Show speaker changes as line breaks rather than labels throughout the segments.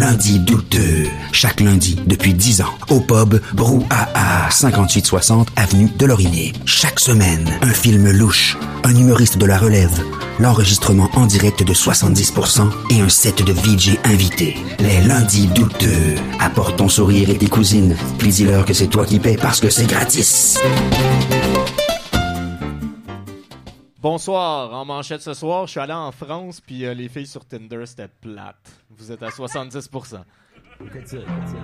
lundis douteux. Chaque lundi, depuis 10 ans, au pub Brouhaha, 5860 avenue de Lorimier. Chaque semaine, un film louche, un humoriste de la relève, l'enregistrement en direct de 70% et un set de VJ invités. Les lundis douteux. Apporte ton sourire et tes cousines. Puis dis-leur que c'est toi qui paies parce que c'est gratis.
Bonsoir, en manchette ce soir, je suis allé en France, puis les filles sur Tinder, c'était plate. Vous êtes à 70%.
C'est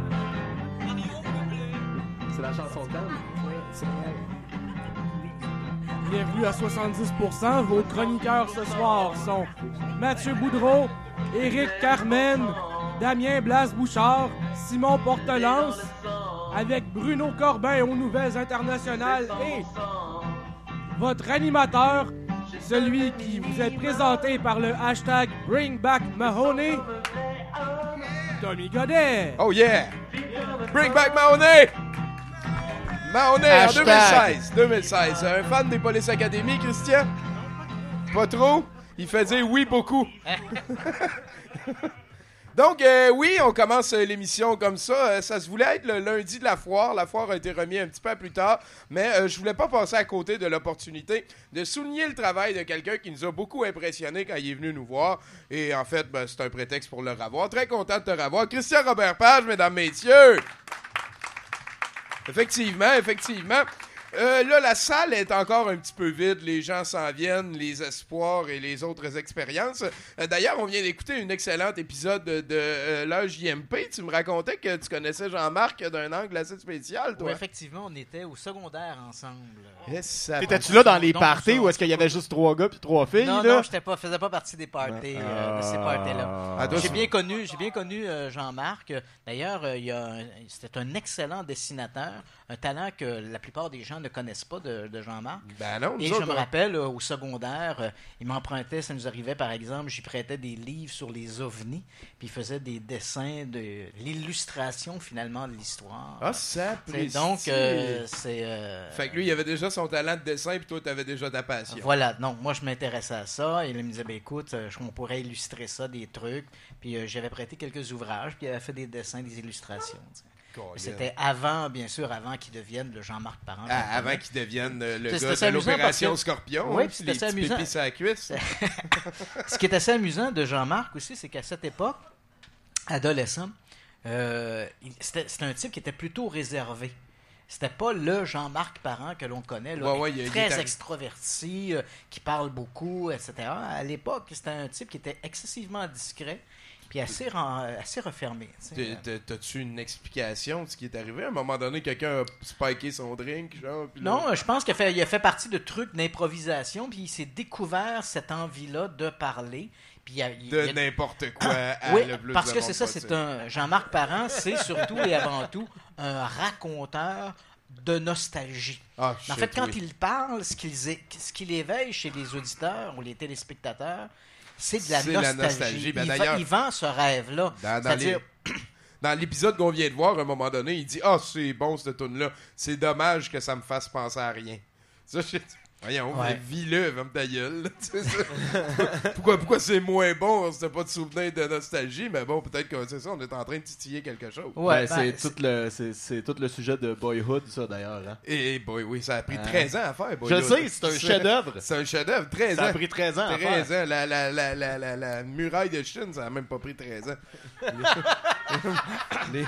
la chanson de Dan? Oui, c'est elle.
Bienvenue à 70%. Vos chroniqueurs ce soir sont Mathieu Boudreau, Éric Carmen, Damien Blas-Bouchard, Simon Portelance, avec Bruno Corbin aux Nouvelles Internationales et votre animateur, celui qui vous est présenté par le hashtag Bring Back Mahoney, Tommy Godet.
Oh yeah! Bring back Mahoney! Mahoney
Hashtag.
en 2016. Un fan des Police Academy, Christian? Pas trop? Il fait dire oui beaucoup. Donc, oui, on commence l'émission comme ça. Ça se voulait être le lundi de la foire. La foire a été remise un petit peu plus tard. Mais je voulais pas passer à côté de l'opportunité de souligner le travail de quelqu'un qui nous a beaucoup impressionnés quand il est venu nous voir. Et en fait, c'est un prétexte pour le revoir. Très content de te revoir. Christian Robert Page, mesdames, messieurs. Effectivement. Là, la salle est encore un petit peu vide. Les gens s'en viennent, les espoirs et les autres expériences. D'ailleurs, on vient d'écouter un excellent épisode de l'heure JMP. Tu me racontais que tu connaissais Jean-Marc d'un angle assez spécial, toi.
Oui, effectivement, on était au secondaire ensemble.
T'étais-tu là dans les
Donc,
parties
ça-
ou est-ce qu'il y avait juste 3 gars puis 3 filles?
Non,
là?
non, faisais pas partie des parties, de ces parties-là.
Ah, toi,
J'ai bien connu Jean-Marc. D'ailleurs, c'était un excellent dessinateur, un talent que la plupart des gens ne connaissent pas de Jean-Marc.
Ben non, nous
Et je
autres,
me rappelle, au secondaire, il m'empruntait, ça nous arrivait par exemple, j'y prêtais des livres sur les ovnis, puis il faisait des dessins de l'illustration finalement de l'histoire.
Ah, ça
Donc, c'est...
Fait que lui, il avait déjà son talent de dessin, puis toi, t'avais déjà ta passion.
Voilà, donc moi je m'intéressais à ça, et il me disait, ben écoute, on pourrait illustrer ça, des trucs, puis j'avais prêté quelques ouvrages, puis il avait fait des dessins, des illustrations. Tu sais. C'était avant qu'il devienne le Jean-Marc Parent.
Avant qu'il devienne le
C'était
gars
assez
de
amusant
l'opération
parce que-
Scorpion,
Oui,
hein,
puis
les
c'était assez
petits
amusant.
pépis sur la cuisse.
Ce qui est assez amusant de Jean-Marc aussi, c'est qu'à cette époque, adolescent, c'était un type qui était plutôt réservé. C'était pas le Jean-Marc Parent que l'on connaît, là,
il
très
est
extroverti, qui parle beaucoup, etc. À l'époque, c'était un type qui était excessivement discret, puis assez refermé. Tu sais.
T'as-tu une explication de ce qui est arrivé? À un moment donné, quelqu'un a spiké son drink, genre? Puis là-
Non, je pense qu'il a fait partie de trucs d'improvisation, puis il s'est découvert cette envie-là de parler. Puis
de n'importe quoi à
oui,
le plus
parce
de
que
monde
c'est ça,
possible.
c'est un Jean-Marc Parent, c'est surtout et avant tout un raconteur de nostalgie.
Ah,
En
shit,
fait, quand
oui.
il parle, ce qu'il éveille chez les auditeurs ou les téléspectateurs, c'est de la
C'est la
nostalgie.
nostalgie. Ben,
il
d'ailleurs,
vend ce rêve-là.
Dans
C'est-à-dire,
Dans l'épisode qu'on vient de voir, à un moment donné, il dit « Ah, c'est bon, cette tune-là. C'est dommage que ça me fasse penser à rien. » Ça, voyons,
Ouais.
vis-le, ferme ta gueule. Tu sais, ça. Pourquoi c'est moins bon? C'était pas de souvenir de nostalgie, mais bon, peut-être que c'est ça, on est en train de titiller quelque chose.
ouais,
C'est tout le sujet de Boyhood, ça, d'ailleurs. Hein?
Et boy, oui, ça a pris 13 ans à faire.
Je
Boyhood.
sais, c'est un chef-d'œuvre.
C'est un chef-d'œuvre, 13
Ça
ans.
a pris 13 ans à
13
faire.
ans. La muraille de Chine, ça a même pas pris 13 ans. Les-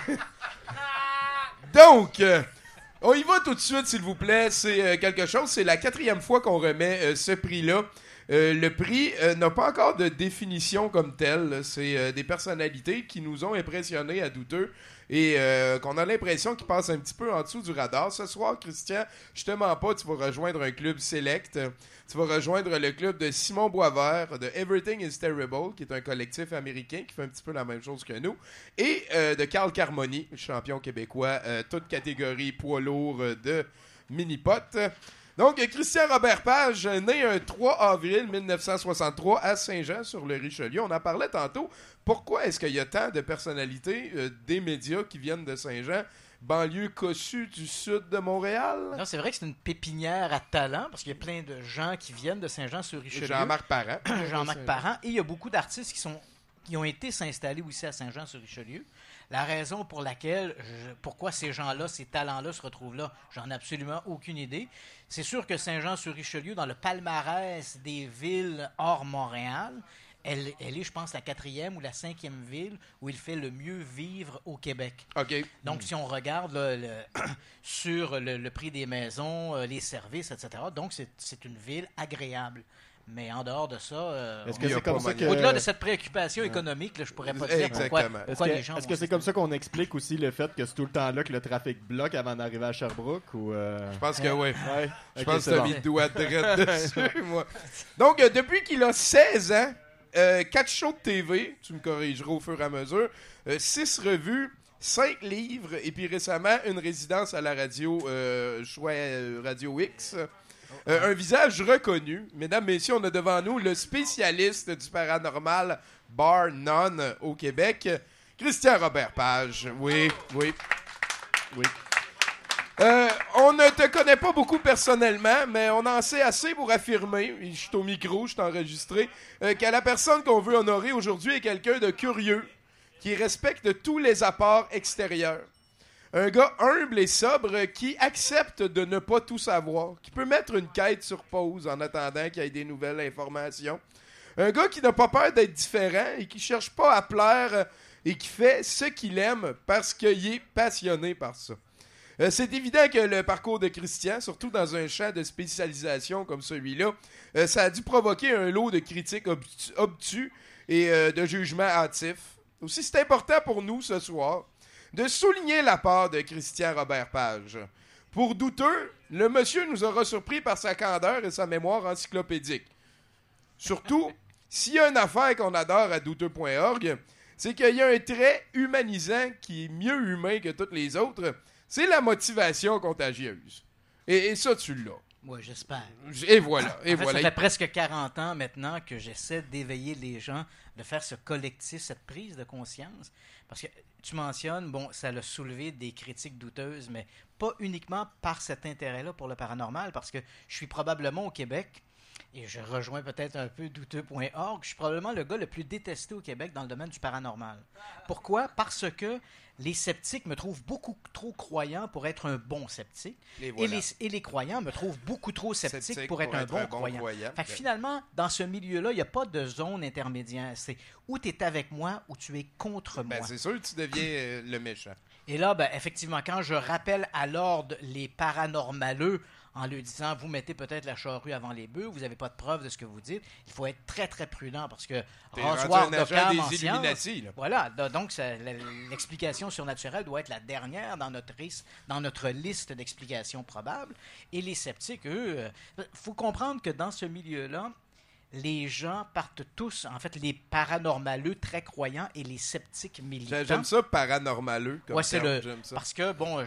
Donc, on y va tout de suite, s'il vous plaît. C'est quelque chose. C'est la 4e fois qu'on remet ce prix-là. Le prix n'a pas encore de définition comme telle. C'est des personnalités qui nous ont impressionnés à douteux et qu'on a l'impression qu'ils passent un petit peu en dessous du radar. Ce soir, Christian, je te mens pas, tu vas rejoindre un club select. Tu vas rejoindre le club de Simon Boisvert de Everything is Terrible, qui est un collectif américain qui fait un petit peu la même chose que nous, et de Carl Carmoni, champion québécois, toute catégorie poids lourd de mini-pot. Donc, Christian Robert Page, né un 3 avril 1963 à Saint-Jean sur le Richelieu. On en parlait tantôt. Pourquoi est-ce qu'il y a tant de personnalités des médias qui viennent de Saint-Jean, banlieue cossue du sud de Montréal?
non, c'est vrai que c'est une pépinière à talent, parce qu'il y a plein de gens qui viennent de Saint-Jean-sur-Richelieu.
Jean-Marc Parent.
Jean-Marc Parent. Et il y a beaucoup d'artistes qui sont qui ont été s'installer aussi à Saint-Jean-sur-Richelieu. La raison pour laquelle, pourquoi ces gens-là, ces talents-là se retrouvent là, j'en ai absolument aucune idée. C'est sûr que Saint-Jean-sur-Richelieu, dans le palmarès des villes hors Montréal, elle est, je pense, la 4e ou la 5e ville où il fait le mieux vivre au Québec.
OK.
Donc, si on regarde sur le prix des maisons, les services, etc., donc c'est une ville agréable. Mais en dehors de ça,
Est-ce que c'est comme ça que...
au-delà de cette préoccupation économique, là, je pourrais pas dire pourquoi les gens...
Est-ce que c'est comme ça qu'on explique aussi le fait que c'est tout le temps là que le trafic bloque avant d'arriver à Sherbrooke? Ou
Je pense que oui.
Ouais.
Je pense que tu as mis le doigt direct dessus, moi. Donc, depuis qu'il a 16 ans, 4 shows de TV, tu me corrigeras au fur et à mesure, 6 revues, 5 livres, et puis récemment, une résidence à la radio, Choix Radio X. Un visage reconnu. Mesdames, messieurs, on a devant nous le spécialiste du paranormal bar none au Québec, Christian Robert Page. Oui. On ne te connaît pas beaucoup personnellement, mais on en sait assez pour affirmer, je suis au micro, je suis enregistré, que la personne qu'on veut honorer aujourd'hui est quelqu'un de curieux, qui respecte tous les apports extérieurs. Un gars humble et sobre qui accepte de ne pas tout savoir, qui peut mettre une quête sur pause en attendant qu'il y ait des nouvelles informations. Un gars qui n'a pas peur d'être différent et qui cherche pas à plaire et qui fait ce qu'il aime parce qu'il est passionné par ça. C'est évident que le parcours de Christian, surtout dans un champ de spécialisation comme celui-là, ça a dû provoquer un lot de critiques obtus et de jugements hâtifs. Aussi, c'est important pour nous ce soir de souligner la part de Christian Robert Page. Pour douteux, le monsieur nous aura surpris par sa candeur et sa mémoire encyclopédique. Surtout, s'il y a une affaire qu'on adore à douteux.org, c'est qu'il y a un trait humanisant qui est mieux humain que toutes les autres, c'est la motivation contagieuse. Et ça, tu l'as.
Oui, j'espère.
Et voilà.
En fait, ça fait presque 40 ans maintenant que j'essaie d'éveiller les gens, de faire ce collectif, cette prise de conscience. Parce que tu mentionnes, bon, ça a soulevé des critiques douteuses, mais pas uniquement par cet intérêt-là pour le paranormal, parce que je suis probablement au Québec, et je rejoins peut-être un peu douteux.org, je suis probablement le gars le plus détesté au Québec dans le domaine du paranormal. Pourquoi? Parce que les sceptiques me trouvent beaucoup trop croyant pour être un bon sceptique. Voilà. Et les croyants me trouvent beaucoup trop sceptique pour être un bon croyant. Fait que finalement, dans ce milieu-là, il n'y a pas de zone intermédiaire. C'est où tu es avec moi ou tu es contre moi.
C'est sûr que tu deviens le méchant.
Et là, effectivement, quand je rappelle à l'ordre les paranormaleux en lui disant, vous mettez peut-être la charrue avant les bœufs, vous n'avez pas de preuve de ce que vous dites, il faut être très, très prudent parce que rasoir d'Occam en science, voilà, donc l'explication surnaturelle doit être la dernière dans notre liste d'explications probables. Et les sceptiques, eux, faut comprendre que dans ce milieu-là, les gens partent tous, en fait, les paranormaleux très croyants et les sceptiques militants.
J'aime ça, paranormaleux, comme terme. J'aime ça.
Parce que, bon,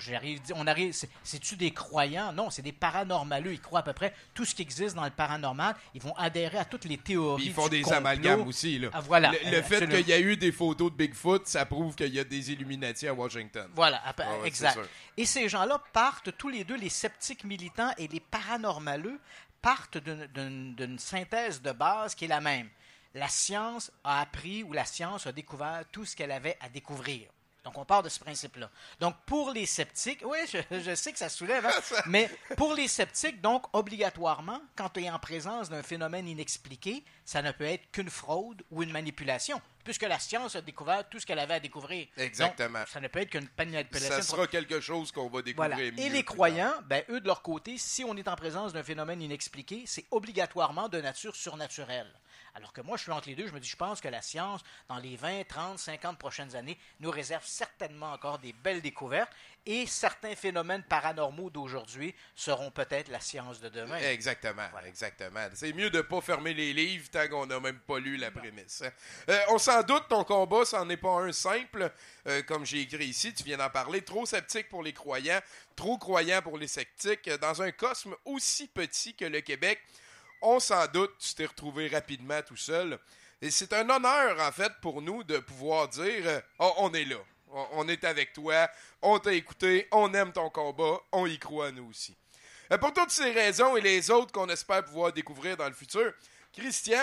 c'est-tu des croyants? Non, c'est des paranormaleux. Ils croient à peu près tout ce qui existe dans le paranormal. Ils vont adhérer à toutes les théories.
Puis ils font
du
des
complot.
amalgames aussi, là.
Ah, voilà.
Le fait qu'il y a eu des photos de Bigfoot, ça prouve qu'il y a des Illuminati à Washington.
Voilà, exact. Et ces gens-là partent tous les deux, les sceptiques militants et les paranormaleux, partent d'une synthèse de base qui est la même. La science a appris ou la science a découvert tout ce qu'elle avait à découvrir. Donc, on part de ce principe-là. Donc, pour les sceptiques, oui, je sais que ça soulève, hein, mais pour les sceptiques, donc, obligatoirement, quand tu es en présence d'un phénomène inexpliqué, ça ne peut être qu'une fraude ou une manipulation, puisque la science a découvert tout ce qu'elle avait à découvrir.
Exactement.
Donc, ça ne peut être qu'une manipulation.
Ça sera quelque chose qu'on va découvrir.
Voilà. Et les croyants, eux, de leur côté, si on est en présence d'un phénomène inexpliqué, c'est obligatoirement de nature surnaturelle. Alors que moi, je suis entre les deux, je pense que la science, dans les 20, 30, 50 prochaines années, nous réserve certainement encore des belles découvertes et certains phénomènes paranormaux d'aujourd'hui seront peut-être la science de demain.
Exactement, voilà. Exactement. C'est mieux de ne pas fermer les livres tant qu'on n'a même pas lu la prémisse. On s'en doute, ton combat, ça n'en est pas un simple. Comme j'ai écrit ici, tu viens d'en parler. Trop sceptique pour les croyants, trop croyant pour les sceptiques. Dans un cosme aussi petit que le Québec, on s'en doute, tu t'es retrouvé rapidement tout seul. Et c'est un honneur, en fait, pour nous de pouvoir dire « Oh, on est là. On est avec toi. On t'a écouté. On aime ton combat. On y croit, nous aussi. » Pour toutes ces raisons et les autres qu'on espère pouvoir découvrir dans le futur, Christian,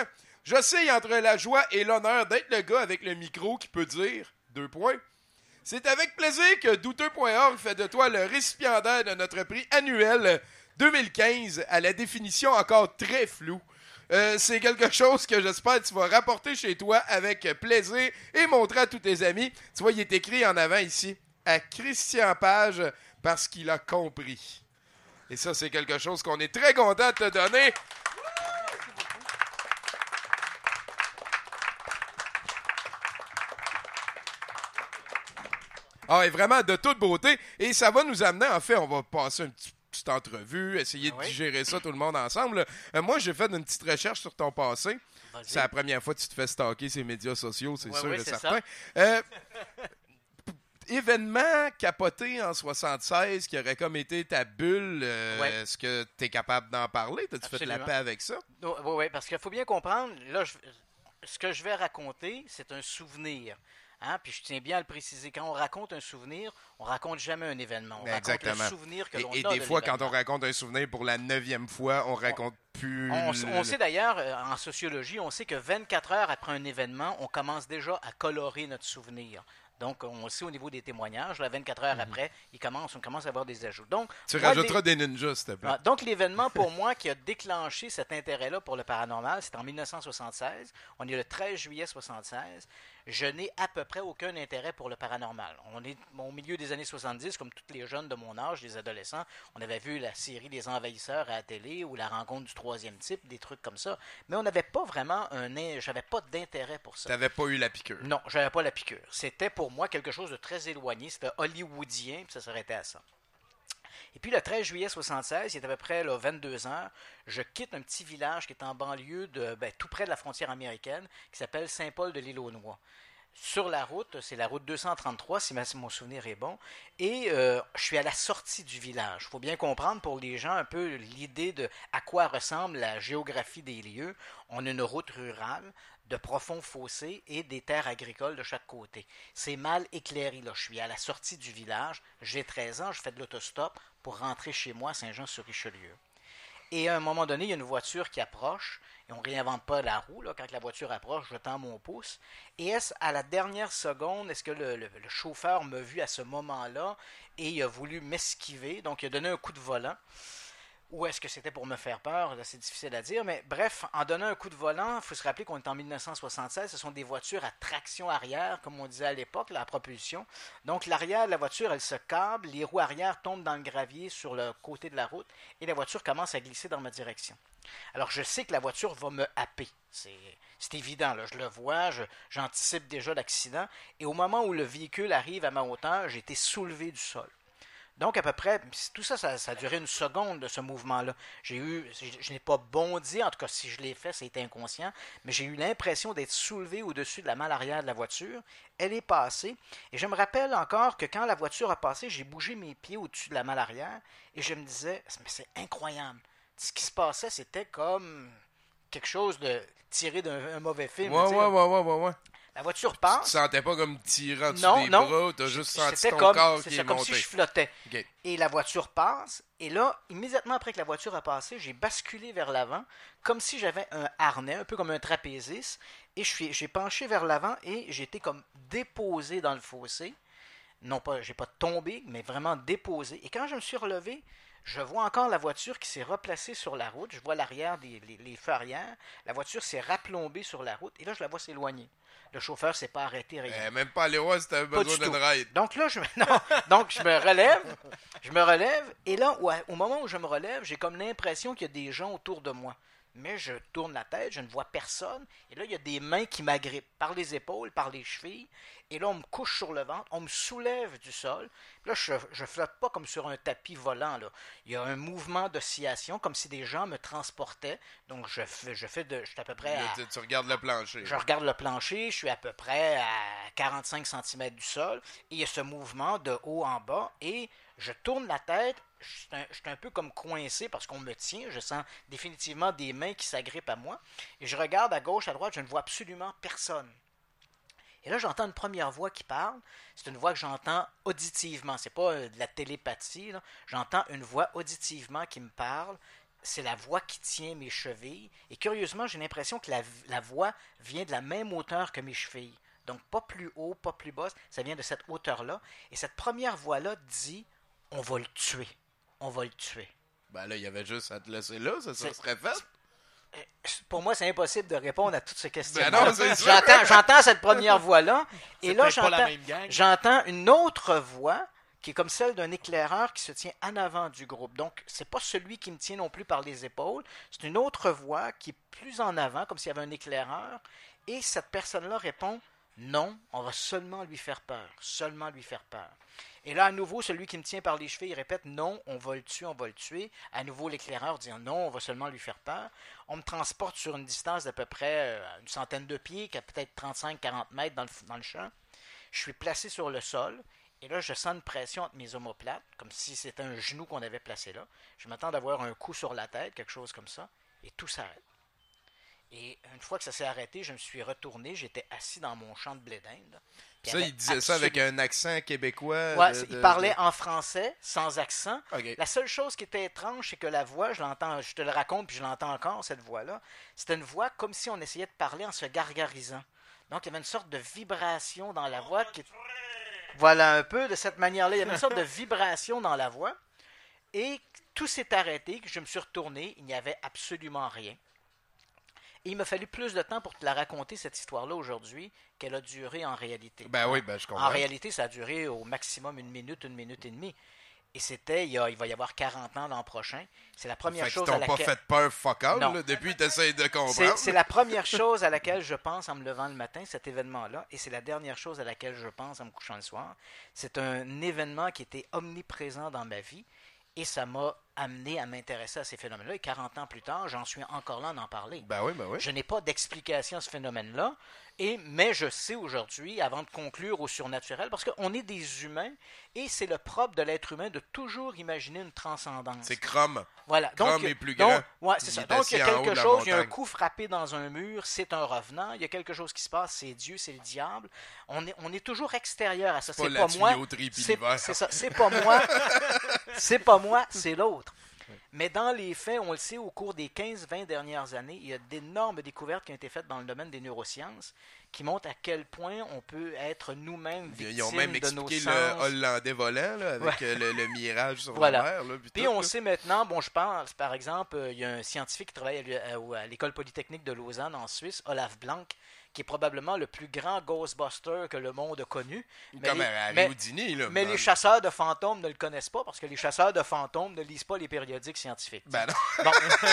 J'oscille entre la joie et l'honneur d'être le gars avec le micro qui peut dire, 2 points, c'est avec plaisir que douteux.org fait de toi le récipiendaire de notre prix annuel 2015 à la définition encore très floue. C'est quelque chose que j'espère que tu vas rapporter chez toi avec plaisir et montrer à tous tes amis. Tu vois, il est écrit en avant ici, à Christian Page, parce qu'il a compris. Et ça, c'est quelque chose qu'on est très content de te donner. Ah, et vraiment de toute beauté. Et ça va nous amener, en fait, on va passer une petite entrevue, essayer de digérer ça tout le monde ensemble. Moi, j'ai fait une petite recherche sur ton passé.
Vas-y.
C'est la première fois que tu te fais stalker ces médias sociaux, c'est sûr et
c'est
certain. Événement capoté en 76 qui aurait comme été ta bulle, est-ce que tu es capable d'en parler? T'as-tu fait la paix avec ça?
Oui, parce qu'il faut bien comprendre, là, ce que je vais raconter, c'est un souvenir. Hein? Puis je tiens bien à le préciser. Quand on raconte un souvenir, on raconte jamais un événement. On raconte le souvenir que l'on a.
Et des fois, quand on raconte un souvenir pour la 9e fois, on raconte plus...
On sait d'ailleurs, en sociologie, on sait que 24 heures après un événement, on commence déjà à colorer notre souvenir. Donc, on sait au niveau des témoignages, là, 24 heures après, on commence à avoir des ajouts. Donc,
tu rajouteras des ninjas, s'il te plaît.
Donc, l'événement, pour moi, qui a déclenché cet intérêt-là pour le paranormal, c'est en 1976. On est le 13 juillet 1976. Je n'ai à peu près aucun intérêt pour le paranormal. On est au milieu des années 70, comme tous les jeunes de mon âge, les adolescents. On avait vu la série Les Envahisseurs à la télé ou La Rencontre du troisième type, des trucs comme ça. Mais on n'avait pas vraiment j'avais pas d'intérêt pour ça.
Tu n'avais pas eu la piqûre.
Non, j'avais pas la piqûre. C'était pour moi quelque chose de très éloigné. C'était hollywoodien, puis ça s'arrêtait à ça. Et puis le 13 juillet 1976, il est à peu près là, 22 heures, je quitte un petit village qui est en banlieue, tout près de la frontière américaine, qui s'appelle Saint-Paul de l'Île-aux-Noix. Sur la route, c'est la route 233, si mon souvenir est bon, et je suis à la sortie du village. Il faut bien comprendre pour les gens un peu l'idée de à quoi ressemble la géographie des lieux. On a une route rurale, de profonds fossés et des terres agricoles de chaque côté. C'est mal éclairé, là. Je suis à la sortie du village, j'ai 13 ans, je fais de l'autostop pour rentrer chez moi à Saint-Jean-sur-Richelieu. Et à un moment donné, il y a une voiture qui approche, et on ne réinvente pas la roue, là. Quand la voiture approche, je tends mon pouce. Et est-ce à la dernière seconde, est-ce que le chauffeur m'a vu à ce moment-là, et il a voulu m'esquiver, donc il a donné un coup de volant. Ou est-ce que c'était pour me faire peur? Là, c'est difficile à dire. Mais bref, en donnant un coup de volant, il faut se rappeler qu'on est en 1976. Ce sont des voitures à traction arrière, comme on disait à l'époque, la propulsion. Donc, l'arrière de la voiture, elle se câble. Les roues arrière tombent dans le gravier sur le côté de la route. Et la voiture commence à glisser dans ma direction. Alors, je sais que la voiture va me happer. C'est évident, là. Je le vois, j'anticipe déjà l'accident. Et au moment où le véhicule arrive à ma hauteur, j'ai été soulevé du sol. Donc, à peu près, tout ça a duré une seconde de ce mouvement-là. Je n'ai pas bondi, en tout cas, si je l'ai fait, c'était inconscient, mais j'ai eu l'impression d'être soulevé au-dessus de la malle arrière de la voiture. Elle est passée, et je me rappelle encore que quand la voiture a passé, j'ai bougé mes pieds au-dessus de la malle arrière, et je me disais, mais c'est incroyable. Ce qui se passait, c'était comme quelque chose de tiré d'un mauvais film.
Ouais.
La voiture passe.
Tu te sentais pas comme tirant dessus des bras, tu as juste senti ton corps qui est monté.
C'est comme si je flottais.
Okay.
Et la voiture passe, et là, immédiatement après que la voiture a passé, j'ai basculé vers l'avant, comme si j'avais un harnais, un peu comme un trapéziste, et j'ai penché vers l'avant, et j'ai été comme déposé dans le fossé. Non pas, j'ai pas tombé, mais vraiment déposé. Et quand je me suis relevé, je vois encore la voiture qui s'est replacée sur la route. Je vois l'arrière, les feux arrière. La voiture s'est raplombée sur la route, et là, je la vois s'éloigner. Le chauffeur ne s'est pas arrêté, rien.
Même pas aller voir si tu avais besoin d'une ride.
Donc là, je me relève, et là, au moment où je me relève, j'ai comme l'impression qu'il y a des gens autour de moi. Mais je tourne la tête, je ne vois personne, et là, il y a des mains qui m'agrippent par les épaules, par les chevilles, et là, on me couche sur le ventre, on me soulève du sol. Là, je flotte pas comme sur un tapis volant, là. Il y a un mouvement d'oscillation, comme si des gens me transportaient. Donc, je suis à peu près à...
Tu regardes le plancher.
Je regarde le plancher, je suis à peu près à 45 cm du sol, et il y a ce mouvement de haut en bas, et je tourne la tête, je suis un peu comme coincé parce qu'on me tient, je sens définitivement des mains qui s'agrippent à moi, et je regarde à gauche, à droite, je ne vois absolument personne. Et là, j'entends une première voix qui parle. C'est une voix que j'entends auditivement. C'est pas de la télépathie, là. J'entends une voix auditivement qui me parle. c'est la voix qui tient mes chevilles. Et curieusement, j'ai l'impression que la voix vient de la même hauteur que mes chevilles. Donc, pas plus haut, pas plus bas, ça vient de cette hauteur-là. Et cette première voix-là dit « On va le tuer. On va le tuer. »
Ben là, il y avait juste à te laisser là, ça serait fait.
Pour moi, c'est impossible de répondre à toutes ces questions.
Ben non, c'est sûr.
J'entends cette première voix-là, et
C'est
là,
peut-être pas la même gang.
j'entends une autre voix qui est comme celle d'un éclaireur qui se tient en avant du groupe. Donc, c'est pas celui qui me tient non plus par les épaules, c'est une autre voix qui est plus en avant, comme s'il y avait un éclaireur, et cette personne-là répond « Non, on va seulement lui faire peur, seulement lui faire peur. » Et là, à nouveau, celui qui me tient par les cheveux, il répète « Non, on va le tuer, on va le tuer. » À nouveau, l'éclaireur dit « Non, on va seulement lui faire peur. » On me transporte sur une distance d'à peu près une centaine de pieds, qui a peut-être 35-40 mètres dans le champ. Je suis placé sur le sol, et là, je sens une pression entre mes omoplates, comme si c'était un genou qu'on avait placé là. Je m'attends d'avoir un coup sur la tête, quelque chose comme ça, et tout s'arrête. Et une fois que ça s'est arrêté, je me suis retourné, j'étais assis dans mon champ de blé d'Inde.
Ça, il disait ça avec un accent québécois.
Ouais, il parlait en français, sans accent.
OK.
La seule chose qui était étrange, c'est que la voix, je l'entends, je te le raconte, puis je l'entends encore, cette voix-là, c'était une voix comme si on essayait de parler en se gargarisant. Donc, il y avait une sorte de vibration dans la voix. Voilà, un peu de cette manière-là. Il y avait une sorte de vibration dans la voix. Et tout s'est arrêté, je me suis retourné, il n'y avait absolument rien. Et il m'a fallu plus de temps pour te la raconter, cette histoire-là, aujourd'hui, qu'elle a duré en réalité.
Ben oui, ben je comprends.
En réalité, ça a duré au maximum 1 minute et demie. Et c'était, il va y avoir 40 ans l'an prochain. C'est la première chose à
laquelle... Fait qu'ils t'ont pas fait peur fuck all, là, depuis t'essayes de comprendre.
C'est la première chose à laquelle je pense en me levant le matin, cet événement-là, et c'est la dernière chose à laquelle je pense en me couchant le soir. C'est un événement qui était omniprésent dans ma vie, et ça m'a amené à m'intéresser à ces phénomènes-là. Et 40 ans plus tard, j'en suis encore là à en parler.
Ben oui.
Je n'ai pas d'explication à ce phénomène-là, mais je sais aujourd'hui, avant de conclure au surnaturel, parce qu'on est des humains, et c'est le propre de l'être humain de toujours imaginer une transcendance.
C'est Crom.
Voilà.
Crom est plus grand.
Ouais, c'est ça. Donc, il y a quelque chose, il y a un coup frappé dans un mur, c'est un revenant, il y a quelque chose qui se passe, c'est Dieu, c'est le diable. On est toujours extérieur à ça. C'est pas moi. C'est ça. C'est pas moi. C'est pas moi, c'est l'autre. Mais dans les faits, on le sait, au cours des 15-20 dernières années, il y a d'énormes découvertes qui ont été faites dans le domaine des neurosciences qui montrent à quel point on peut être nous-mêmes victimes de nos sens.
Ils ont même expliqué le Hollandais volant là, avec le mirage sur la mer. Là,
puis on sait maintenant, je pense, par exemple, il y a un scientifique qui travaille à l'École polytechnique de Lausanne en Suisse, Olaf Blank, qui est probablement le plus grand Ghostbuster que le monde a connu.
Comme Harry Houdini. Là,
mais les chasseurs de fantômes ne le connaissent pas parce que les chasseurs de fantômes ne lisent pas les périodiques scientifiques.
Ben non.
Bon.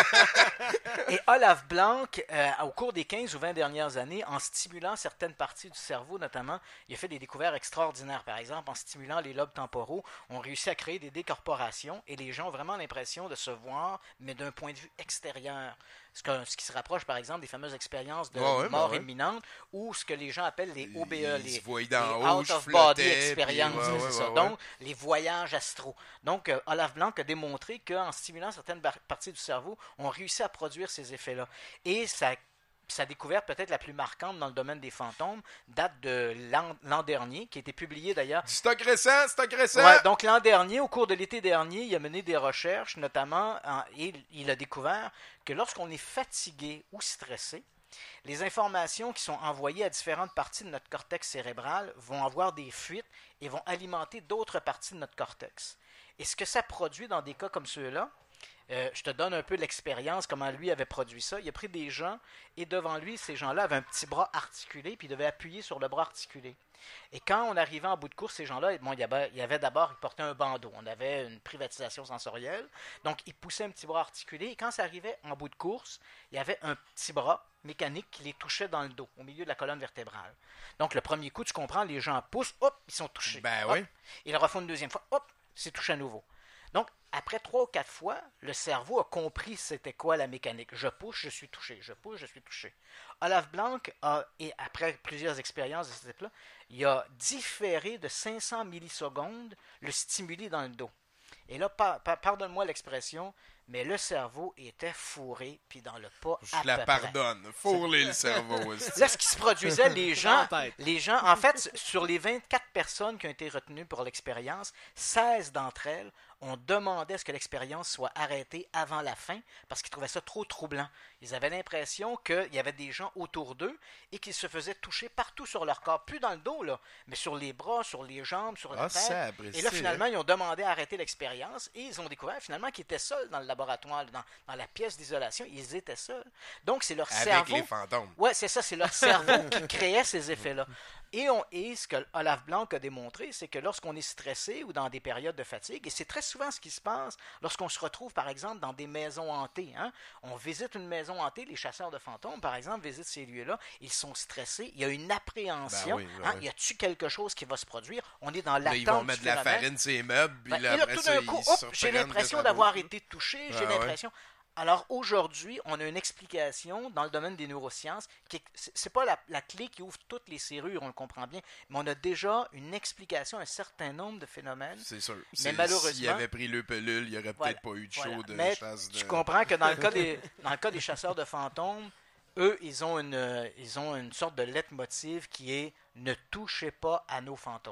Et Olaf Blank, au cours des 15 ou 20 dernières années, en stimulant certaines parties du cerveau, notamment, il a fait des découvertes extraordinaires. Par exemple, en stimulant les lobes temporaux, on réussit à créer des décorporations et les gens ont vraiment l'impression de se voir, mais d'un point de vue extérieur. Ce qui se rapproche, par exemple, des fameuses expériences de mort imminente ou ce que les gens appellent les OBE, les Out-of-Body Experiences. Donc, les voyages astraux. Donc, Olaf Blank a démontré qu'en stimulant certaines parties du cerveau, on réussit à produire ces effets-là. Et sa découverte peut-être la plus marquante dans le domaine des fantômes date de l'an dernier, qui a été publié d'ailleurs.
Stock récent!
Ouais, donc l'an dernier, au cours de l'été dernier, il a mené des recherches, notamment, et il a découvert que lorsqu'on est fatigué ou stressé, les informations qui sont envoyées à différentes parties de notre cortex cérébral vont avoir des fuites et vont alimenter d'autres parties de notre cortex. Et ce que ça produit dans des cas comme ceux-là, je te donne un peu l'expérience, comment lui avait produit ça. Il a pris des gens et devant lui, ces gens-là avaient un petit bras articulé puis il devait appuyer sur le bras articulé. Et quand on arrivait en bout de course, ces gens-là, il y avait d'abord, ils portaient un bandeau. On avait une privatisation sensorielle. Donc, ils poussaient un petit bras articulé. Et quand ça arrivait en bout de course, il y avait un petit bras mécanique qui les touchait dans le dos, au milieu de la colonne vertébrale. Donc, le premier coup, tu comprends, les gens poussent, hop, ils sont touchés.
Ben
hop,
oui.
Ils le refont une deuxième fois, hop, c'est touché à nouveau. Donc, après 3 ou 4 fois, le cerveau a compris c'était quoi la mécanique. Je pousse, je suis touché. Je pousse, je suis touché. Olaf Blank et après plusieurs expériences de ce type-là, il a différé de 500 millisecondes le stimuli dans le dos. Et là, pardonne-moi l'expression, mais le cerveau était fourré, puis dans le pas
Je
à
la
peu près.
pardonne. Fourrer le cerveau.
Là, ce qui se produisait, les gens,
tête.
en fait, sur les 24 personnes qui ont été retenues pour l'expérience, 16 d'entre elles ont demandé à ce que l'expérience soit arrêtée avant la fin parce qu'ils trouvaient ça trop troublant. Ils avaient l'impression qu'il y avait des gens autour d'eux et qu'ils se faisaient toucher partout sur leur corps, plus dans le dos, là, mais sur les bras, sur les jambes, sur la tête. Et là, finalement, ils ont demandé à arrêter l'expérience et ils ont découvert finalement qu'ils étaient seuls dans le laboratoire, dans la pièce d'isolation. Ils étaient seuls. Donc, c'est leur cerveau.
Avec les fantômes.
Ouais, c'est ça, c'est leur cerveau qui créait ces effets-là. Et ce que Olaf Blanc a démontré, c'est que lorsqu'on est stressé ou dans des périodes de fatigue, et c'est très souvent ce qui se passe lorsqu'on se retrouve, par exemple, dans des maisons hantées. Hein? On visite une maison hantée, les chasseurs de fantômes, par exemple, visitent ces lieux-là, ils sont stressés, il y a une appréhension. Y a-t-il quelque chose qui va se produire? On est dans l'attente. Là,
ils vont mettre de la farine sur les meubles, puis là, après
tout
ça,
d'un coup, j'ai l'impression d'avoir été touché, j'ai l'impression... Alors aujourd'hui, on a une explication dans le domaine des neurosciences qui c'est pas la clé qui ouvre toutes les serrures, on le comprend bien, mais on a déjà une explication à un certain nombre de phénomènes.
C'est sûr.
Mais malheureusement,
s'il avait pris le pelule, il n'y aurait peut-être pas eu de show de
mais
chasse de...
Tu comprends que dans le cas des chasseurs de fantômes, eux, ils ont une sorte de leitmotiv qui est « Ne touchez pas à nos fantômes ».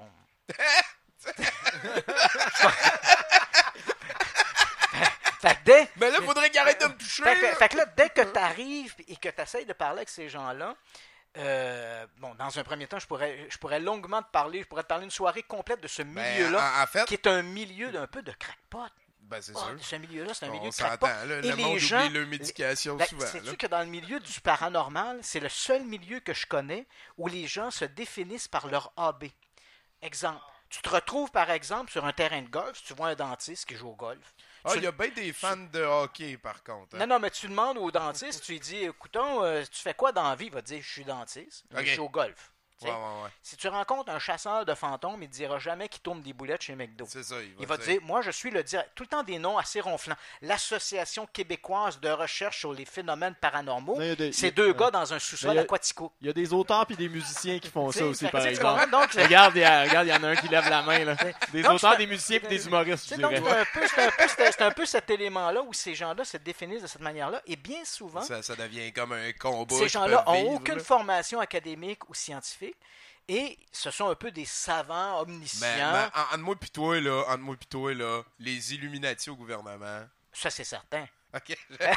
Mais là, il faudrait qu'ils arrêtent de me toucher!
Fait que là, dès que tu arrives et que tu essaies de parler avec ces gens-là, dans un premier temps, je pourrais longuement te parler, je pourrais te parler une soirée complète de ce milieu-là,
en fait,
qui est un milieu d'un peu de crackpot.
Ben, c'est sûr.
Ce milieu-là, c'est un milieu de
crackpot.
Là,
le monde oublie leur médication souvent.
Sais-tu que dans le milieu du paranormal, c'est le seul milieu que je connais où les gens se définissent par leur AB. Exemple, tu te retrouves par exemple sur un terrain de golf, tu vois un dentiste qui joue au golf.
Il y a bien des fans de hockey, par contre. Hein?
Non, mais tu demandes au dentiste, tu lui dis, écoutons, tu fais quoi dans la vie? Il va te dire, je suis dentiste, je joue au golf.
Ouais.
Si tu rencontres un chasseur de fantômes, il ne te dira jamais qu'il tourne des boulettes chez McDo.
C'est ça,
il va te dire, moi je suis tout le temps des noms assez ronflants. L'Association québécoise de recherche sur les phénomènes paranormaux, c'est deux gars dans un sous-sol à Quatico.
Il y a des auteurs et des musiciens qui font ça aussi, par exemple.
Donc,
regarde, il y en a un qui lève la main. Là. Des auteurs, des musiciens et des humoristes, je dirais.
C'est un peu cet élément-là où ces gens-là se définissent de cette manière-là. Et bien souvent,
ça devient comme un combat.
Ces gens-là n'ont aucune formation académique ou scientifique. Et ce sont un peu des savants omniscients.
Mais entre moi pis toi, là, les Illuminati au gouvernement.
Ça, c'est certain.
OK.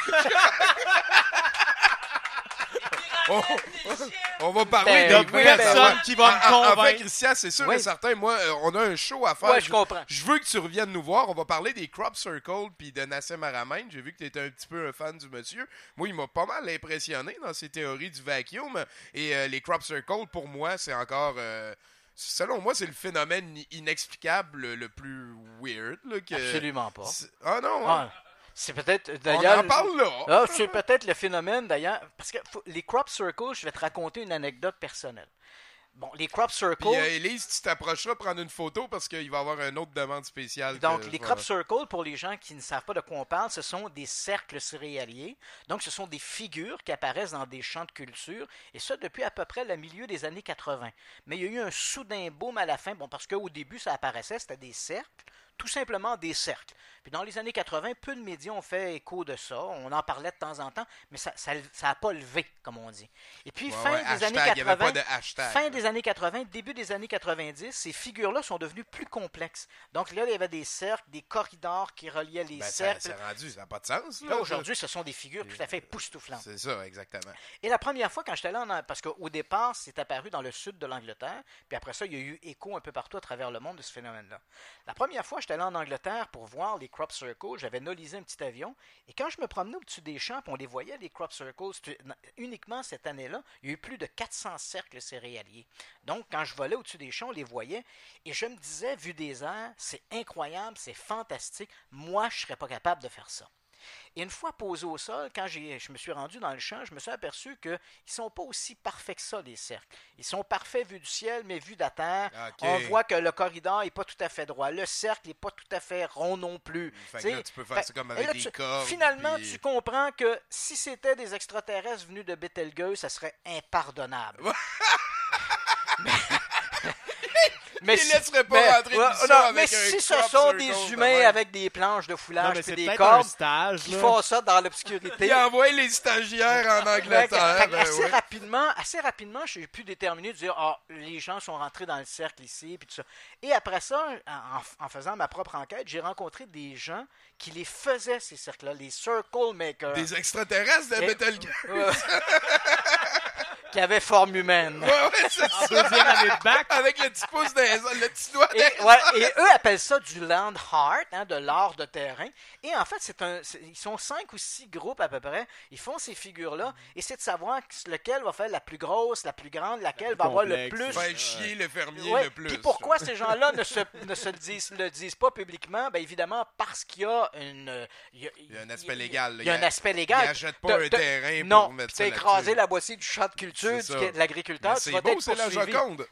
On va parler
de personnes qui vont me convaincre.
En fait, Christian, c'est sûr et certain. Moi, on a un show à faire.
Ouais, je comprends.
Je veux que tu reviennes nous voir. On va parler des Crop Circle puis de Nassim Haramein. J'ai vu que tu étais un petit peu un fan du monsieur. Moi, il m'a pas mal impressionné dans ses théories du vacuum. Et les Crop Circle, pour moi, c'est encore... selon moi, c'est le phénomène inexplicable le plus weird. Là,
Absolument pas.
Ah non,
c'est peut-être, d'ailleurs...
On en parle là!
C'est peut-être le phénomène, d'ailleurs... Parce que les crop circles, je vais te raconter une anecdote personnelle. Bon, les crop circles...
Puis Élise, tu t'approcheras prendre une photo parce qu'il va y avoir une autre demande spéciale.
Donc, les crop circles, pour les gens qui ne savent pas de quoi on parle, ce sont des cercles céréaliers. Donc, ce sont des figures qui apparaissent dans des champs de culture. Et ça, depuis à peu près le milieu des années 80. Mais il y a eu un soudain boom à la fin. Bon, parce qu'au début, ça apparaissait, c'était des cercles. Tout simplement des cercles. Puis dans les années 80, peu de médias ont fait écho de ça. On en parlait de temps en temps, mais ça n'a pas levé, comme on dit. Et puis, fin des années 80, début des années 90, ces figures-là sont devenues plus complexes. Donc là, il y avait des cercles, des corridors qui reliaient les cercles.
Ça n'a pas de sens.
Là, aujourd'hui, ce sont des figures tout à fait époustouflantes.
C'est ça, exactement.
Et la première fois, quand j'étais là, parce qu'au départ, c'est apparu dans le sud de l'Angleterre, puis après ça, il y a eu écho un peu partout à travers le monde de ce phénomène-là. La première fois, j'étais allé en Angleterre pour voir les crop circles. J'avais nolisé un petit avion. Et quand je me promenais au-dessus des champs, on les voyait, les crop circles, uniquement cette année-là, il y a eu plus de 400 cercles céréaliers. Donc, quand je volais au-dessus des champs, on les voyait. Et je me disais, vu des airs, c'est incroyable, c'est fantastique. Moi, je ne serais pas capable de faire ça. Et une fois posé au sol, quand je me suis rendu dans le champ, je me suis aperçu qu'ils ne sont pas aussi parfaits que ça, les cercles. Ils sont parfaits vus du ciel, mais vus de la terre. Okay. On voit que le corridor n'est pas tout à fait droit. Le cercle n'est pas tout à fait rond non plus.
Fait que là, tu peux faire ça comme avec des cordes.
Finalement, tu comprends que si c'était des extraterrestres venus de Betelgeuse, ça serait impardonnable. Mais
Ils laisseraient pas rentrer
ouais,
l'émission
non,
avec
mais
un
si ce
crop
sont
circle
des
de
humains
même.
avec des planches de
Non,
foulage
mais
et
c'est
des
peut-être un
cordes
stage,
qui
là.
font ça dans l'obscurité.
Ils envoient les stagiaires en Angleterre.
Fait que
ben
assez rapidement, j'ai pu déterminer de dire les gens sont rentrés dans le cercle ici puis tout ça. Et après ça, en faisant ma propre enquête, j'ai rencontré des gens qui les faisaient ces cercles-là, les circle makers.
Des extraterrestres de Metal Gear.
Qui avaient forme humaine.
Ouais, c'est ça.
Deuxième année de bac.
Avec le petit pouce le petit doigt.
Et eux appellent ça du land art, de l'art de terrain. Et en fait, ils sont 5 ou 6 groupes à peu près. Ils font ces figures-là. Et c'est de savoir lequel va faire la plus grosse, la plus grande, laquelle va avoir le plus.
Faire chier le fermier
Ouais.
le plus.
Puis pourquoi ces gens-là ne le disent pas publiquement? Ben évidemment, parce qu'il y a il y a
un aspect légal.
Il y a un aspect légal.
Ils n'achètent pas un terrain
non,
pour mettre
tu
ça
as
là-dessus.
écrasé la boîtier du champ de culture,
C'est ça.
de l'agriculteur.
Mais
tu
c'est
vas
beau,
être
c'est la
poursuivi.
Joconde.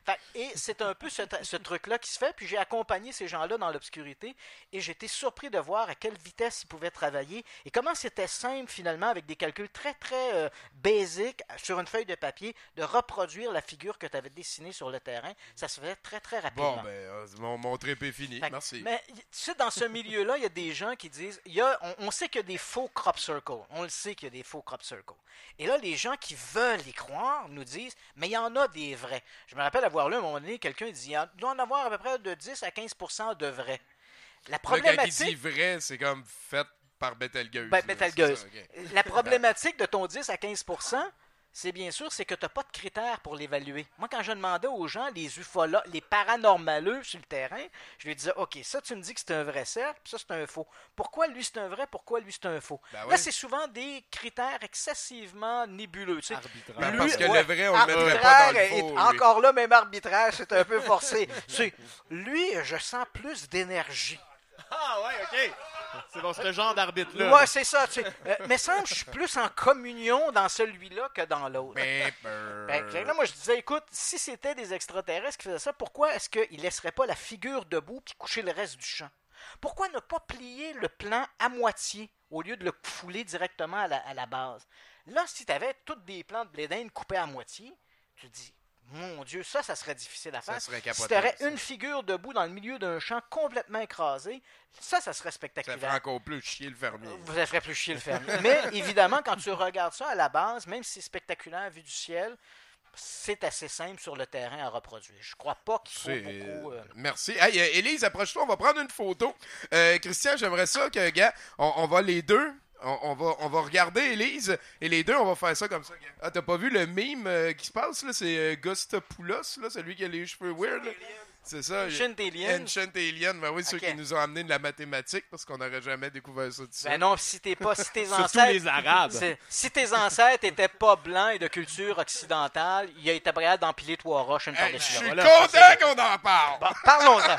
Et c'est un peu ce truc-là qui se fait. Puis j'ai accompagné ces gens-là dans l'obscurité et j'étais surpris de voir à quelle vitesse ils pouvaient travailler et comment c'était simple finalement avec des calculs très très basiques sur une feuille de papier de reproduire la figure que tu avais dessinée sur le terrain. Ça se faisait très très rapidement.
Bon, ben, mon trip est fini. Merci.
Mais tu sais, dans ce milieu-là, il y a des gens qui disent, on sait qu'il y a des faux crop circles. On le sait qu'il y a des faux crop circles. Et là, les gens qui veulent y croire nous disent, mais il y en a des vrais. Je me rappelle avoir lu à un moment donné, quelqu'un dit, il doit en avoir à peu près de 10 à 15% de vrais. La problématique...
Là, quand il dit vrai, c'est comme fait par Betelgeuse.
Betelgeuse.
Okay.
La problématique de ton 10 à 15%, c'est bien sûr, c'est que tu n'as pas de critères pour l'évaluer. Moi, quand je demandais aux gens, les ufologues, les paranormaleux sur le terrain, je lui disais, OK, ça, tu me dis que c'est un vrai cercle, puis ça, c'est un faux. Pourquoi lui, c'est un vrai, pourquoi lui, c'est un faux?
Ben
Là,
oui.
c'est souvent des critères excessivement nébuleux. Tu sais.
Arbitraire.
Parce que le vrai, on le mettrait pas dans le faux. Oui.
Encore là, même arbitraire, c'est un peu forcé. Lui, je sens plus d'énergie.
Ah ouais, OK. C'est bon, ce genre d'arbitre-là.
Ouais, c'est ça. Tu sais. Mais semble que je suis plus en communion dans celui-là que dans l'autre. Fait que là, moi, je disais, écoute, si c'était des extraterrestres qui faisaient ça, pourquoi est-ce qu'ils laisseraient pas la figure debout puis coucher le reste du champ? Pourquoi ne pas plier le plan à moitié au lieu de le fouler directement à la base? Là, si tu avais tous des plans de blé d'Inde coupés à moitié, tu te dis, mon Dieu, ça serait difficile à faire.
Ça serait capoté,
si tu aurais
ça.
une figure debout dans le milieu d'un champ complètement écrasé, ça serait
Ça
spectaculaire.
ferait encore plus chier le fermier.
Vous ferait plus chier le fermier. Mais évidemment, quand tu regardes ça à la base, même si c'est spectaculaire vu du ciel, c'est assez simple sur le terrain à reproduire. Je crois pas qu'il faut beaucoup...
Merci. Hey, Élise, approche-toi, on va prendre une photo. Christian, j'aimerais ça que, gars, on va les deux... On va regarder Élise et les deux, on va faire ça comme ça. Gars. Ah, t'as pas vu le meme qui se passe, là? C'est Gostopoulos, là, celui qui a les cheveux weird, là. C'est ça.
Ancient Alien.
Ancient Alien, ben oui, ceux
Ok.
qui nous ont amené de la mathématique parce qu'on n'aurait jamais découvert ça d'ici.
Ben non, si tes
Surtout
ancêtres...
les Arabes.
Si tes ancêtres étaient pas blancs et de culture occidentale, il a été prêt d'empiler 3 roches une
Hey,
par-dessus
je suis
l'autre.
content qu'on en parle!
Bon, parlons-en.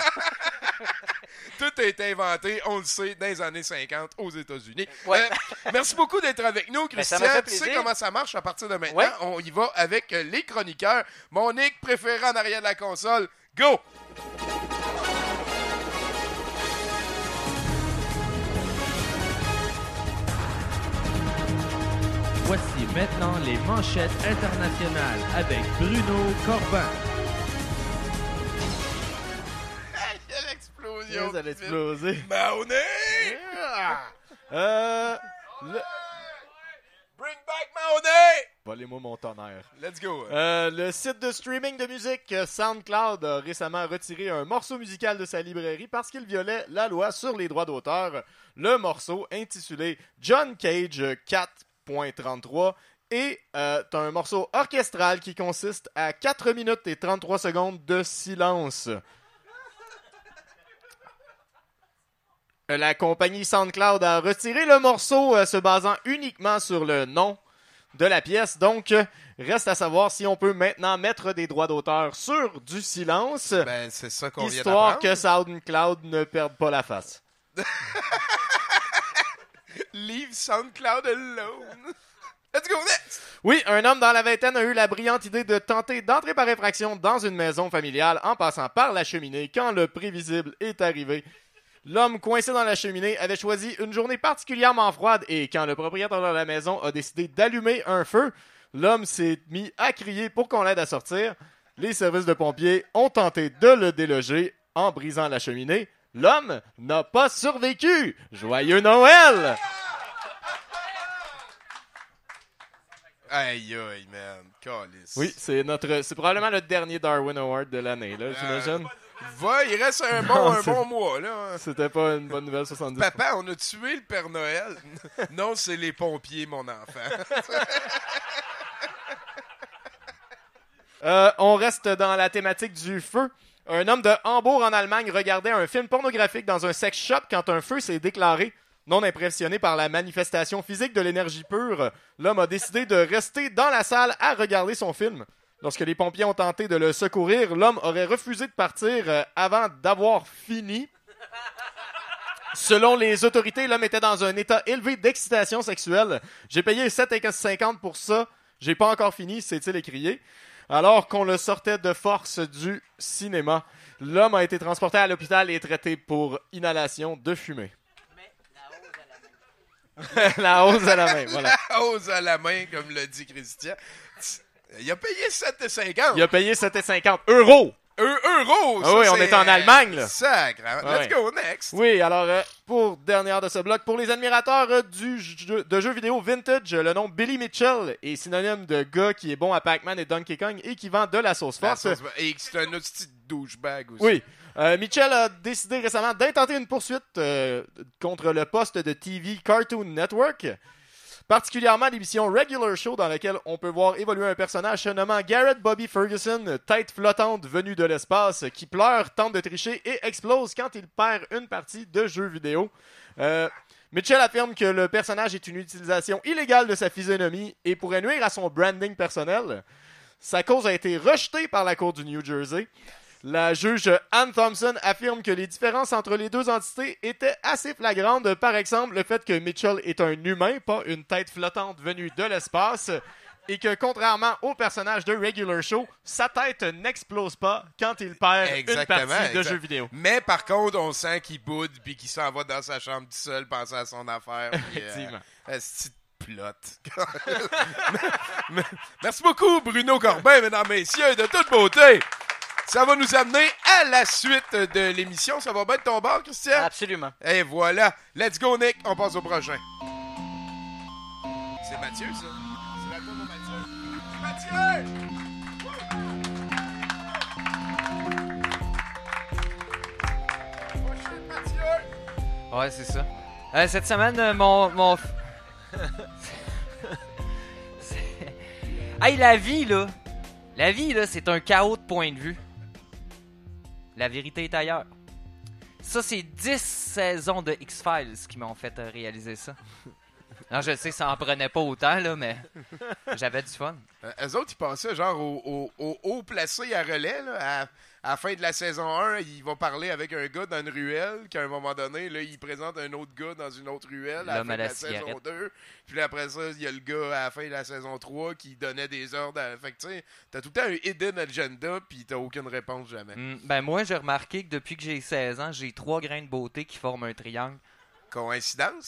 Tout a été inventé, on le sait, dans les années 50 aux États-Unis.
Ouais.
Merci beaucoup d'être avec nous,
Ben, ça
Christian.
m'a fait
Tu sais
plaisir.
comment ça marche à partir de maintenant?
Ouais.
On y va avec les chroniqueurs. Mon Nick préféré en arrière de la console. Go!
Voici maintenant les manchettes internationales avec Bruno Corbin.
Quelle explosion!
Ça a explosé.
Mahoney! Bring back Mahoney!
Volez-moi mon tonnerre.
Let's go!
Le site de streaming de musique SoundCloud a récemment retiré un morceau musical de sa librairie parce qu'il violait la loi sur les droits d'auteur. Le morceau, intitulé John Cage 4.33, est un morceau orchestral qui consiste à 4 minutes et 33 secondes de silence. La compagnie SoundCloud a retiré le morceau se basant uniquement sur le nom de la pièce. Donc, reste à savoir si on peut maintenant mettre des droits d'auteur sur du silence,
Ben, c'est ça qu'on vient
histoire
d'apprendre.
que SoundCloud ne perde pas la face.
Leave SoundCloud alone. Let's go next!
Oui, un homme dans la vingtaine a eu la brillante idée de tenter d'entrer par effraction dans une maison familiale en passant par la cheminée quand le prévisible est arrivé. L'homme coincé dans la cheminée avait choisi une journée particulièrement froide et quand le propriétaire de la maison a décidé d'allumer un feu, l'homme s'est mis à crier pour qu'on l'aide à sortir. Les services de pompiers ont tenté de le déloger en brisant la cheminée. L'homme n'a pas survécu. Joyeux Noël!
Aïe, aïe, man. Calice.
Oui, c'est probablement le dernier Darwin Award de l'année, là, j'imagine.
Il reste un
Non,
bon mois, là.
C'était pas une bonne nouvelle, 70.
Papa, on a tué le Père Noël. Non, c'est les pompiers, mon enfant.
On reste dans la thématique du feu. Un homme de Hambourg en Allemagne regardait un film pornographique dans un sex shop quand un feu s'est déclaré. Non impressionné par la manifestation physique de l'énergie pure, l'homme a décidé de rester dans la salle à regarder son film. Lorsque les pompiers ont tenté de le secourir, l'homme aurait refusé de partir avant d'avoir fini. Selon les autorités, l'homme était dans un état élevé d'excitation sexuelle. J'ai payé 7,50 pour ça. J'ai pas encore fini, s'est-il écrié. Alors qu'on le sortait de force du cinéma, l'homme a été transporté à l'hôpital et traité pour inhalation de fumée. La hausse à la main, voilà.
La hausse à la main, comme l'a dit Christian. Il a payé 7,50.
Il a payé 7,50 €.
Euros!
Ah oui, on est en Allemagne, là.
Sacre. Let's go, next.
Oui, alors, pour dernière de ce bloc, pour les admirateurs de jeux vidéo vintage, le nom Billy Mitchell est synonyme de gars qui est bon à Pac-Man et Donkey Kong et qui vend de la sauce forte.
Et c'est un autre petit douchebag aussi.
Oui. Mitchell a décidé récemment d'intenter une poursuite contre le poste de TV Cartoon Network, particulièrement l'émission Regular Show dans laquelle on peut voir évoluer un personnage se nommant Garrett Bobby Ferguson, tête flottante venue de l'espace, qui pleure, tente de tricher et explose quand il perd une partie de jeux vidéo. Mitchell affirme que le personnage est une utilisation illégale de sa physionomie et pourrait nuire à son branding personnel. Sa cause a été rejetée par la Cour du New Jersey. La juge Ann Thompson affirme que les différences entre les deux entités étaient assez flagrantes. Par exemple, le fait que Mitchell est un humain, pas une tête flottante venue de l'espace, et que contrairement au personnage de Regular Show, sa tête n'explose pas quand il perd une partie de jeu vidéo.
Mais par contre, on sent qu'il boude puis qu'il s'en va dans sa chambre tout seul, penser à son affaire.
Effectivement.
C'est plot. Merci beaucoup, Bruno Corbin, mesdames, messieurs, de toute beauté. Ça va nous amener à la suite de l'émission. Ça va bien de ton bord, Christian?
Absolument.
Et voilà. Let's go, Nick. On passe au prochain. C'est Mathieu, ça? C'est la tour de Mathieu. Mathieu!
Ouais, c'est ça. Cette semaine, mon... Hey, la vie, là, c'est un chaos de point de vue. La vérité est ailleurs. Ça, c'est 10 saisons de X-Files qui m'ont fait réaliser ça. Non, je sais, ça en prenait pas autant, là, mais j'avais du fun.
Eux autres, ils passaient genre au haut placé à relais, là, à la fin de la saison 1, ils vont parler avec un gars dans une ruelle, qu'à un moment donné, là, il présente un autre gars dans une autre ruelle à la fin de la saison 2. Puis après ça, il y a le gars à la fin de la saison 3 qui donnait des ordres. Fait que tu sais, t'as tout le temps un hidden agenda, puis t'as aucune réponse jamais.
Ben moi, j'ai remarqué que depuis que j'ai 16 ans, j'ai 3 grains de beauté qui forment un triangle.
Coïncidence?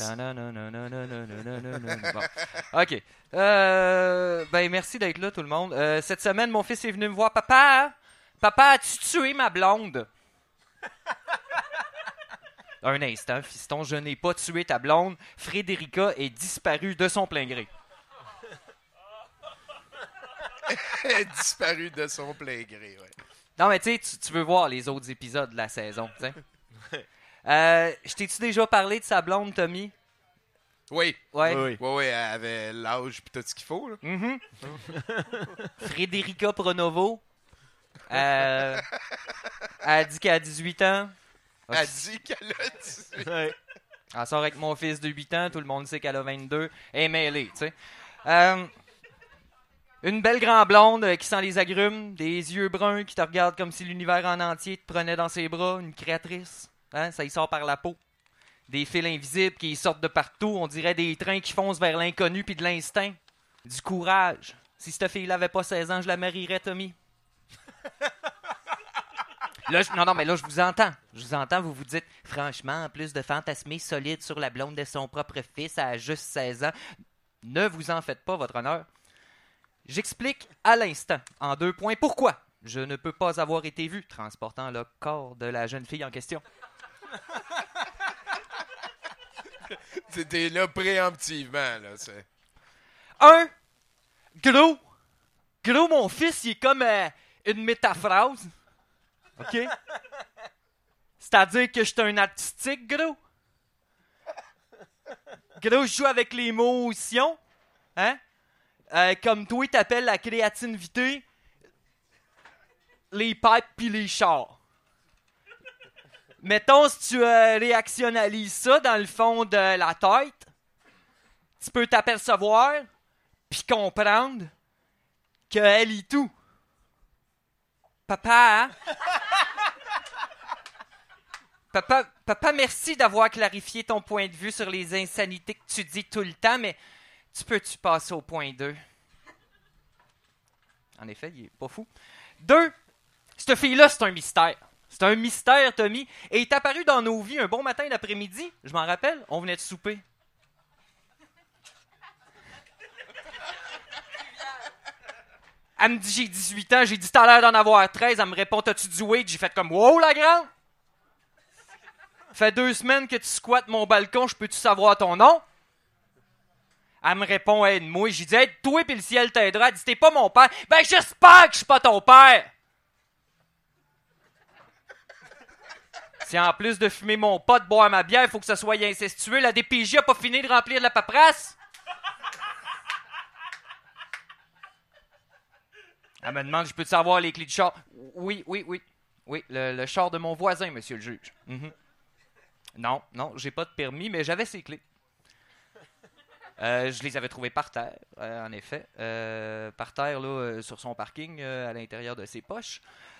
Bon. OK. Ben merci d'être là, tout le monde. Cette semaine, mon fils est venu me voir. Papa, as-tu tué ma blonde? Un instant, fiston, je n'ai pas tué ta blonde. Frédérica est disparue de son plein gré.
Elle est disparue de son plein gré, ouais.
Non, mais tu sais, tu veux voir les autres épisodes de la saison, tu sais. Je t'ai-tu déjà parlé de sa blonde, Tommy?
Oui.
Ouais.
Oui, elle avait l'âge pis tout ce qu'il faut, là.
Mm-hmm. Frédérica Pronovo. Elle a dit qu'elle a 18 ans.
Elle dit qu'elle a 18 ans.
Ouais. Elle sort avec mon fils de 8 ans. Tout le monde sait qu'elle a 22. Elle est mêlée, tu sais. Une belle grande blonde qui sent les agrumes. Des yeux bruns qui te regardent comme si l'univers en entier te prenait dans ses bras. Une créatrice. Hein, ça y sort par la peau. Des fils invisibles qui sortent de partout. On dirait des trains qui foncent vers l'inconnu puis de l'instinct. Du courage. Si cette fille-là avait pas 16 ans, je la marierais, Tommy. Là, mais là, je vous entends. Je vous entends, vous vous dites, franchement, en plus de fantasmer solide sur la blonde de son propre fils à juste 16 ans, ne vous en faites pas, votre honneur. J'explique à l'instant, en 2 points, pourquoi je ne peux pas avoir été vu transportant le corps de la jeune fille en question.
C'était là préemptivement, là. C'est...
Gros, mon fils, il est comme une métaphrase. OK? C'est-à-dire que je suis un artistique, gros. Gros, je joue avec les motions. Hein? Comme toi, t'appelles la créativité les pipes pis les chars. Mettons, si tu réactionnalises ça dans le fond de la tête, tu peux t'apercevoir puis comprendre qu'elle est tout. Papa, hein? Papa, merci d'avoir clarifié ton point de vue sur les insanités que tu dis tout le temps, mais tu peux-tu passer au point 2? En effet, il est pas fou. 2, cette fille-là, c'est un mystère. C'est un mystère, Tommy. Et il est apparu dans nos vies un bon matin d'après-midi. Je m'en rappelle, on venait de souper. Elle me dit, j'ai 18 ans. J'ai dit, t'as l'air d'en avoir 13. Elle me répond, t'as-tu du weed? J'ai fait comme, wow, la grande! Fait 2 semaines que tu squattes mon balcon, je peux-tu savoir ton nom? Elle me répond, aide-moi. J'ai dit, aide-toi pis le ciel t'aidera. Elle dit, t'es pas mon père. Ben, j'espère que je suis pas ton père! Si en plus de fumer mon pot, de boire ma bière, il faut que ça soit incestueux, la DPJ a pas fini de remplir de la paperasse? Elle me demande, je peux-tu avoir les clés du char? Oui, le char de mon voisin, monsieur le juge. Non, j'ai pas de permis, mais j'avais ses clés. Je les avais trouvées par terre, en effet. Par terre, là, sur son parking, à l'intérieur de ses poches.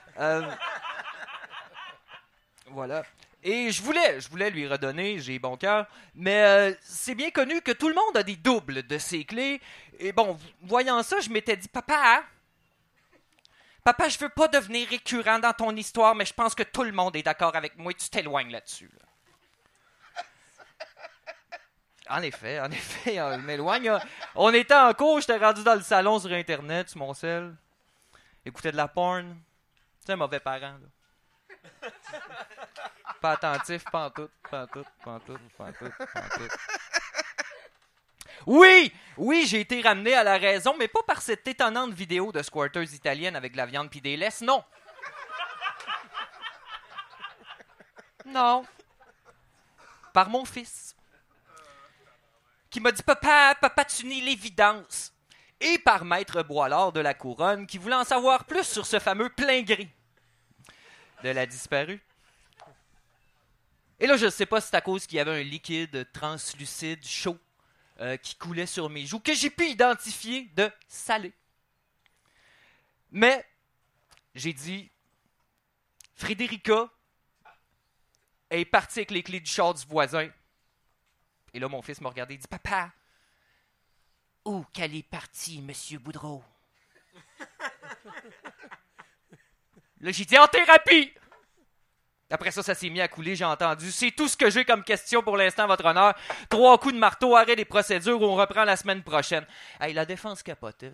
Voilà. Et je voulais lui redonner, j'ai bon cœur, mais c'est bien connu que tout le monde a des doubles de ses clés. Et bon, voyant ça, je m'étais dit, papa, je veux pas devenir récurrent dans ton histoire, mais je pense que tout le monde est d'accord avec moi et tu t'éloignes là-dessus. Là. En effet, je m'éloigne. On était en cours, j'étais rendu dans le salon sur Internet, sur mon cell. Écoutais de la porn. C'est un mauvais parent, là. Pas attentif, pas en tout. Oui, j'ai été ramené à la raison, mais pas par cette étonnante vidéo de squatters italiennes avec de la viande pis des laisses, non. Non. Par mon fils. Qui m'a dit, papa, tu nies l'évidence. Et par Maître Boilard de la Couronne, qui voulait en savoir plus sur ce fameux plein gris de la disparue. Et là, je ne sais pas si c'est à cause qu'il y avait un liquide translucide chaud qui coulait sur mes joues, que j'ai pu identifier de salé. Mais, j'ai dit, Frédérica est partie avec les clés du char du voisin. Et là, mon fils m'a regardé et dit, papa, où qu'elle est partie, monsieur Boudreau? Là, j'ai dit, en thérapie! Après ça s'est mis à couler, j'ai entendu. C'est tout ce que j'ai comme question pour l'instant, votre honneur. 3 coups de marteau, arrêt des procédures, on reprend la semaine prochaine. Hey, la défense capotait.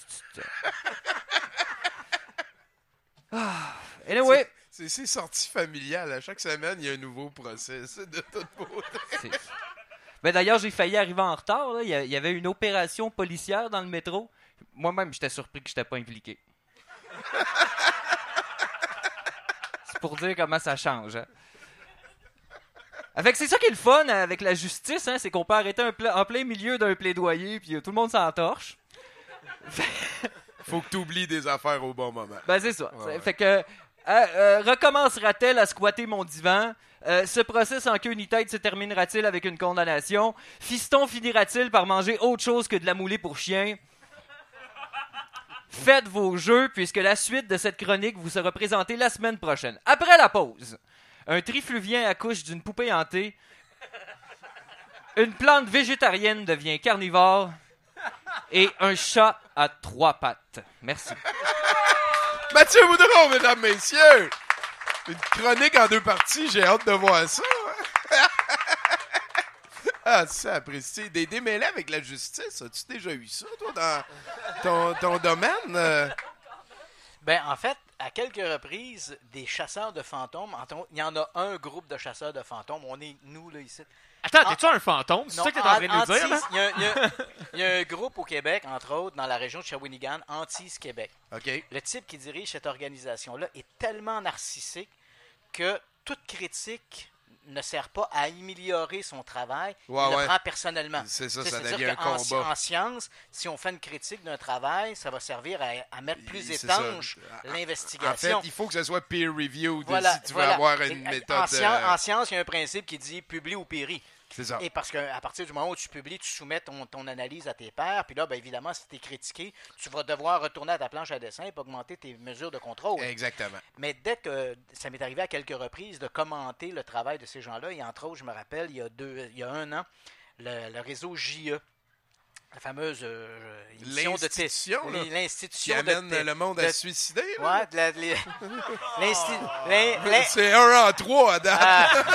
Anyway.
C'est sorti familial. À chaque semaine, il y a un nouveau procès. C'est de toute beauté.
Ben d'ailleurs, j'ai failli arriver en retard. Là. Il y avait une opération policière dans le métro. Moi-même, j'étais surpris que je n'étais pas impliqué. C'est pour dire comment ça change. Hein. Fait que c'est ça qui est le fun avec la justice, hein, c'est qu'on peut arrêter en plein milieu d'un plaidoyer puis tout le monde s'entorche.
Faut que tu oublies des affaires au bon moment.
Ben c'est ça.
Ouais.
Fait que recommencera-t-elle à squatter mon divan? Ce procès sans queue ni tête se terminera-t-il avec une condamnation? Fiston finira-t-il par manger autre chose que de la moulée pour chien? Faites vos jeux, puisque la suite de cette chronique vous sera présentée la semaine prochaine. Après la pause, un trifluvien accouche d'une poupée hantée, une plante végétarienne devient carnivore et un chat a 3 pattes. Merci.
Mathieu Boudreau, mesdames, messieurs! Une chronique en 2 parties, j'ai hâte de voir ça. Ah, ça apprécié. Des démêlés avec la justice, as-tu déjà eu ça, toi, dans ton domaine?
Ben, en fait, à quelques reprises, des chasseurs de fantômes, il y en a un groupe de chasseurs de fantômes, on est nous là ici.
Attends, t'es-tu un fantôme? C'est ça que t'es en train de nous dire, là?
Il y a un groupe au Québec, entre autres, dans la région de Shawinigan, Antise Québec.
OK.
Le type qui dirige cette organisation-là est tellement narcissique que toute critique ne sert pas à améliorer son travail, il le prend personnellement.
C'est ça, ça
C'est-à-dire
devient un combat.
En science, si on fait une critique d'un travail, ça va servir à mettre plus étanche l'investigation.
En fait, il faut que ce soit peer-reviewed si tu veux
voilà.
avoir une méthode...
En science, il y a un principe qui dit « publie ou péris ».
C'est ça.
Et parce qu'à partir du moment où tu publies, tu soumets ton analyse à tes pairs, puis là, bien évidemment, si tu es critiqué, tu vas devoir retourner à ta planche à dessin et augmenter tes mesures de contrôle.
Exactement.
Mais dès que ça m'est arrivé à quelques reprises de commenter le travail de ces gens-là, et entre autres, je me rappelle, il y a 1 an, le réseau JE, la fameuse émission
l'institution,
de l'institution
qui amène le monde à se suicider.
Ouais,
c'est 1 en 3 à date.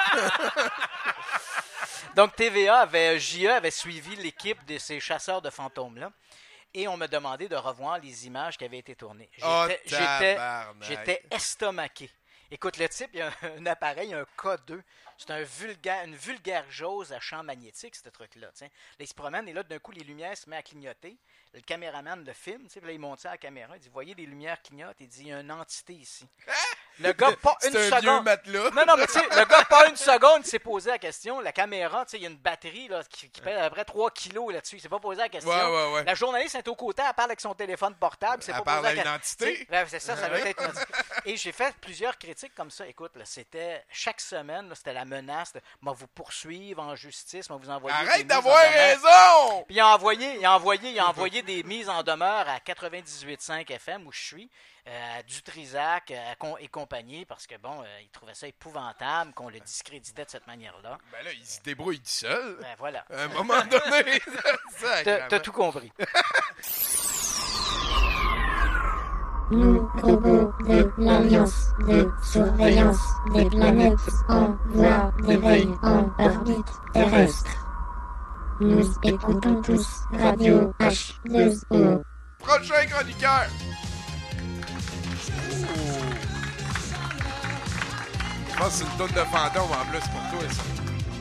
Donc, JE avait suivi l'équipe de ces chasseurs de fantômes-là. Et on m'a demandé de revoir les images qui avaient été tournées. J'étais estomaqué. Écoute, le type, il a un appareil, un K2. C'est une vulgaire jauge à champ magnétique, ce truc-là. Là, il se promène et là, d'un coup, les lumières se mettent à clignoter. Le caméraman le filme, puis là, il monte ça à la caméra. Il dit, voyez, les lumières clignotent. Il dit, il y a une entité ici. Le gars, pas une seconde.
C'est un vieux matelas.
Non, mais tu sais, le gars, pas une seconde, il s'est posé la question. La caméra, tu sais, il y a une batterie là, qui pèse à peu près 3 kilos là-dessus. Il s'est pas posé la question.
Ouais.
La journaliste est au côté, elle parle avec son téléphone portable.
Elle parle à une entité.
C'est ça doit être une entité. Et j'ai fait plusieurs critiques comme ça. Écoute, là, c'était chaque semaine, là, c'était la menace de vous poursuivre en justice, vous envoyer.
Arrête d'avoir raison!
Puis il a envoyé des mises en demeure à 98.5 FM où je suis, à Dutrisac et compagnie, parce que il trouvait ça épouvantable qu'on le discréditait de cette manière-là.
Ben là, il se débrouille tout seul.
Ben voilà.
À un moment donné,
t'as tout compris.
Nous, robots de l'Alliance de surveillance des planètes en voie d'éveil en orbite terrestre. Nous écoutons tous Radio H2O.
Prochain chroniqueur! Je pense que c'est une tonne de fantômes en plus pour toi, ça.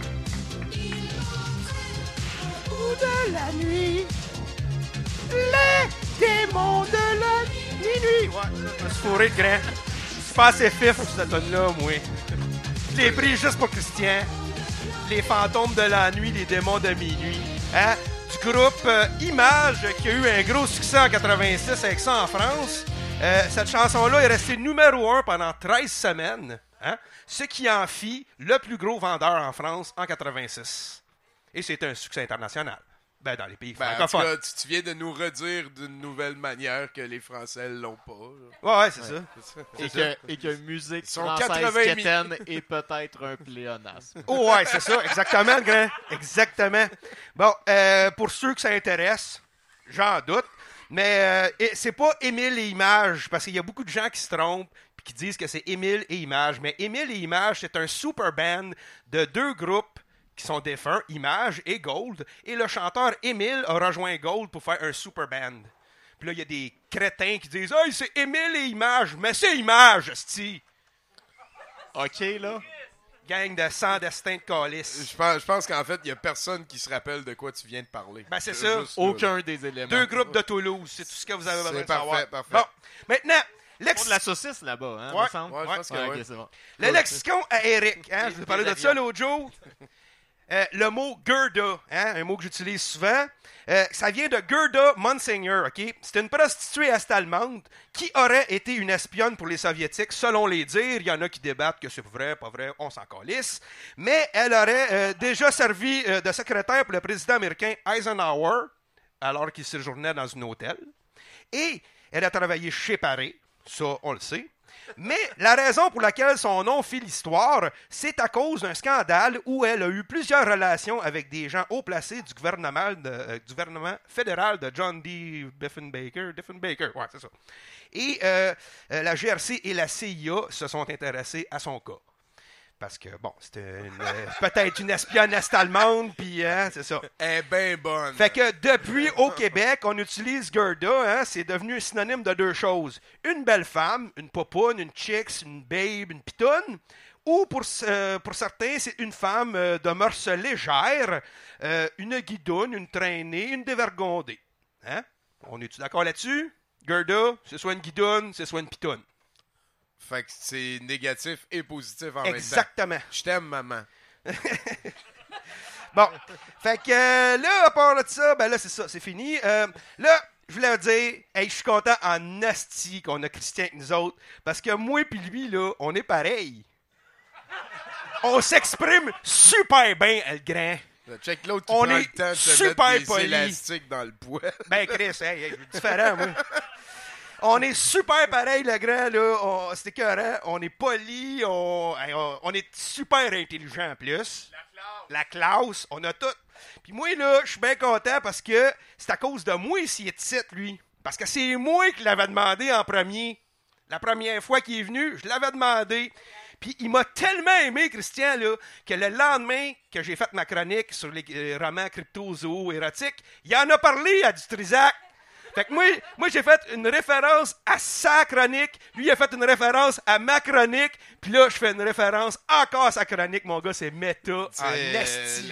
Ou de la nuit, les démons de la minuit. Ouais, je me suis fourré de grand. Je suis pas assez fif pour cette tonne-là, moi. Je l'ai pris juste pour Christian. Les fantômes de la nuit, les démons de minuit. Hein? Du groupe Image, qui a eu un gros succès en 86 avec ça en France. Cette chanson-là est restée numéro 1 pendant 13 semaines. Hein? Ce qui en fit le plus gros vendeur en France en 86. Et c'est un succès international. Dans les pays francophones.
En tout cas, tu viens de nous redire d'une nouvelle manière que les Français l'ont pas.
Ouais, c'est ça.
Et que musique
sont
française quétaine est peut-être un pléonasme.
Oh, ouais, c'est ça, exactement, le grand. Exactement. Bon, pour ceux que ça intéresse, j'en doute, mais c'est pas Émile et Images, parce qu'il y a beaucoup de gens qui se trompent et qui disent que c'est Émile et Images. Mais Émile et Images, c'est un super band de 2 groupes qui sont défunts, Image et Gold, et le chanteur Émile a rejoint Gold pour faire un super band. Puis là, il y a des crétins qui disent « Hey, c'est Émile et Image! » Mais c'est Image, c'ti!
OK, là.
Gang de sans destin de calice.
Je pense qu'en fait, il n'y a personne qui se rappelle de quoi tu viens de parler.
C'est ça.
Aucun des éléments.
2 groupes de Toulouse, c'est tout ce que vous avez besoin de savoir.
C'est parfait.
Bon, maintenant...
de la saucisse là-bas, hein,
ouais,
me semble.
Ouais, je pense que
okay, c'est bon.
Le lexicon à Eric, hein, je vous ai parlé de ça l'autre jour. Le mot Gerda, hein, un mot que j'utilise souvent, ça vient de Gerda Monsignor, ok? C'est une prostituée est-allemande qui aurait été une espionne pour les Soviétiques, selon les dires. Il y en a qui débattent que c'est vrai, pas vrai, on s'en calisse. Mais elle aurait déjà servi de secrétaire pour le président américain Eisenhower, alors qu'il séjournait dans un hôtel. Et elle a travaillé chez Paris, ça on le sait. Mais la raison pour laquelle son nom fait l'histoire, c'est à cause d'un scandale où elle a eu plusieurs relations avec des gens haut placés du gouvernement fédéral de John D. Diefenbaker, ouais, c'est ça. Et la GRC et la CIA se sont intéressés à son cas.
Parce que, bon, c'était peut-être une espionne est-allemande, puis c'est ça.
Elle est bien bonne.
Fait que depuis, au Québec, on utilise Gerda, c'est devenu un synonyme de deux choses. Une belle femme, une popoune, une chicks, une babe, une pitoune. Ou pour certains, c'est une femme de mœurs légères, une guidoune, une traînée, une dévergondée. Hein? On est-tu d'accord là-dessus? Gerda, c'est soit une guidoune, c'est soit une pitoune.
Fait que c'est négatif et positif en même temps.
Exactement.
Je t'aime, maman.
Bon, fait que là, à part de ça, ben là, c'est ça, c'est fini. Là, je voulais dire, hey, je suis content en asti qu'on a Christian avec nous autres, parce que moi et lui, là, on est pareil. On s'exprime super bien, le grand.
Check l'autre qui
On
prend
est
le temps de se
super
mettre des
poli.
élastiques dans le poêle.
Ben, Chris, hey, différent, moi. On est super pareil, le grand, là. C'est écœurant. On est poli. On est super intelligent, en plus. La classe. On a tout. Puis moi, là, je suis bien content parce que c'est à cause de moi s'il est ici, lui. Parce que c'est moi qui l'avais demandé en premier. La première fois qu'il est venu, je l'avais demandé. Puis il m'a tellement aimé, Christian, là, que le lendemain que j'ai fait ma chronique sur les romans crypto-zoo-érotiques, il en a parlé à Dutrisac. Fait que moi, j'ai fait une référence à sa chronique, lui, il a fait une référence à ma chronique, puis là, je fais une référence encore à sa chronique. Mon gars, c'est méta en esti.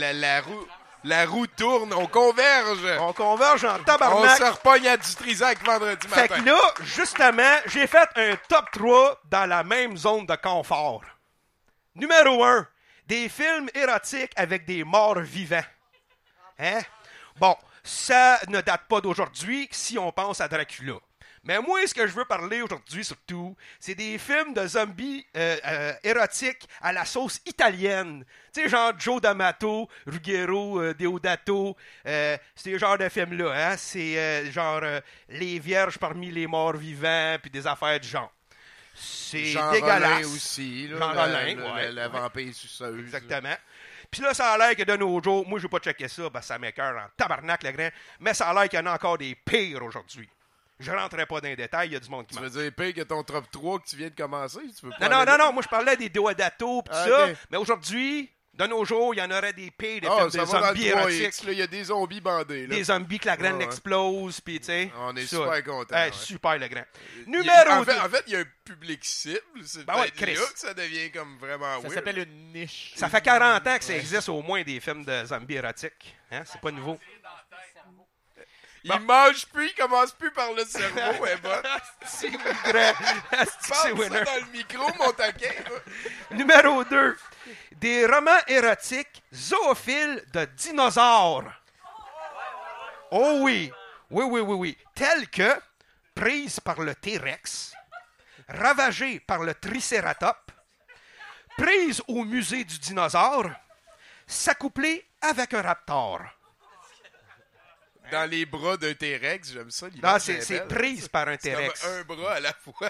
La roue tourne, on converge.
On converge en tabarnak.
On se repogne à Dutrisac vendredi matin.
Fait que là, justement, j'ai fait un top 3 dans la même zone de confort. Numéro 1, des films érotiques avec des morts vivants. Hein? Bon, ça ne date pas d'aujourd'hui si on pense à Dracula. Mais moi, ce que je veux parler aujourd'hui, surtout, c'est des films de zombies érotiques à la sauce italienne. Tu sais, genre Joe D'Amato, Ruggero, Deodato, ces genres de films-là. Hein? C'est genre les vierges parmi les morts vivants, puis des affaires du genre. C'est
Jean
dégueulasse.
Rollin aussi. Là,
Jean Rollin, ouais.
La vampire suceuse.
Exactement. Puis là, ça a l'air que de nos jours, moi, je vais pas checker ça, parce que ça m'écoeure en tabarnak, le grand, mais ça a l'air qu'il y en a encore des pires aujourd'hui. Je rentrerai pas dans les détails, il y a du monde qui
Tu
manque.
veux dire pire que ton top 3 que tu viens de commencer? Tu veux
Non, moi je parlais des Deodato pis ça, okay. Mais aujourd'hui, de nos jours, il y en aurait des pires, des films, des zombies érotiques.
Il y a des zombies bandés. Là.
Des zombies que la graine explose, pis tu sais.
On est
ça.
super contents.
Ouais. Super le grand. Numéro 2.
En fait, il y a un public cible. C'est là que ça devient comme vraiment weird.
Ça s'appelle une niche.
Ça fait 40 ans que ça existe au moins des films de zombies érotiques. Hein? C'est pas nouveau.
Il mange plus, il commence plus par le cerveau, est bonne.
C'est vrai.
C'est winner. Dans le micro, mon taquin.
Numéro 2. Des romans érotiques zoophiles de dinosaures. Oh oui. Oui. Tels que Prise par le T-Rex, Ravagée par le Tricératops, Prise au musée du dinosaure, S'accoupler avec un raptor.
Dans les bras d'un T-Rex, j'aime ça.
Non, c'est prise par un T-Rex.
C'est comme un bras à la fois.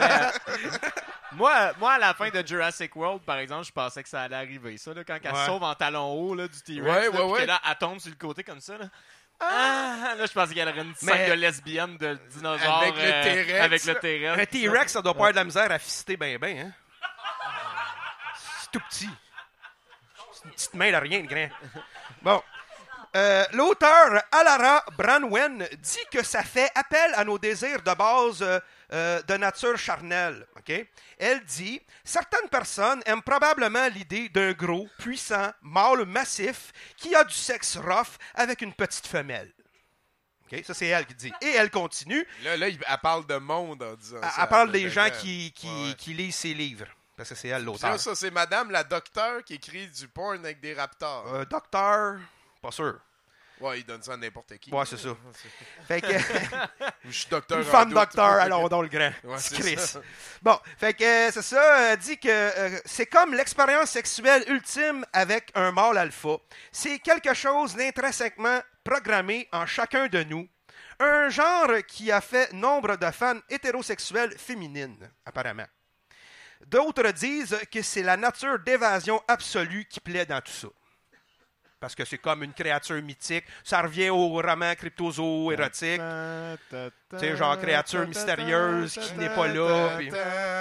Moi, à la fin de Jurassic World, par exemple, je pensais que ça allait arriver. Ça, là, quand elle se sauve en talon haut là, du T-Rex, puis là, elle tombe sur le côté comme ça. Là. Là, je pensais qu'elle aurait une scène de lesbienne de dinosaure
avec le T-Rex.
Avec le T-Rex.
Un T-Rex, ça doit pas avoir de la misère à fister ben. Hein? C'est tout petit. C'est une petite main de rien, le grand. Bon. L'auteur Alara Branwen dit que ça fait appel à nos désirs de base de nature charnelle. Okay? Elle dit « Certaines personnes aiment probablement l'idée d'un gros, puissant, mâle massif qui a du sexe rough avec une petite femelle. » Okay? Ça, c'est elle qui dit. Et elle continue.
Là, elle parle de monde en disant ça.
Elle parle des gens qui lisent ses livres. Parce que c'est elle, l'auteur.
Ça, c'est madame la docteur qui écrit du porn avec des raptors.
Docteur... Pas sûr.
Ouais, il donne ça à n'importe qui.
Ouais, c'est ça. Fait que...
Je suis docteur.
Une femme docteur, alors dans le grand.
Ouais, c'est
Chris.
ça.
Bon, fait que c'est ça. Dit que c'est comme l'expérience sexuelle ultime avec un mâle alpha. C'est quelque chose d'intrinsèquement programmé en chacun de nous. Un genre qui a fait nombre de fans hétérosexuelles féminines, apparemment. D'autres disent que c'est la nature d'évasion absolue qui plaît dans tout ça. parce que c'est comme une créature mythique. Ça revient au roman cryptozo-érotique. Tu sais, genre créature mystérieuse qui n'est pas là. Puis...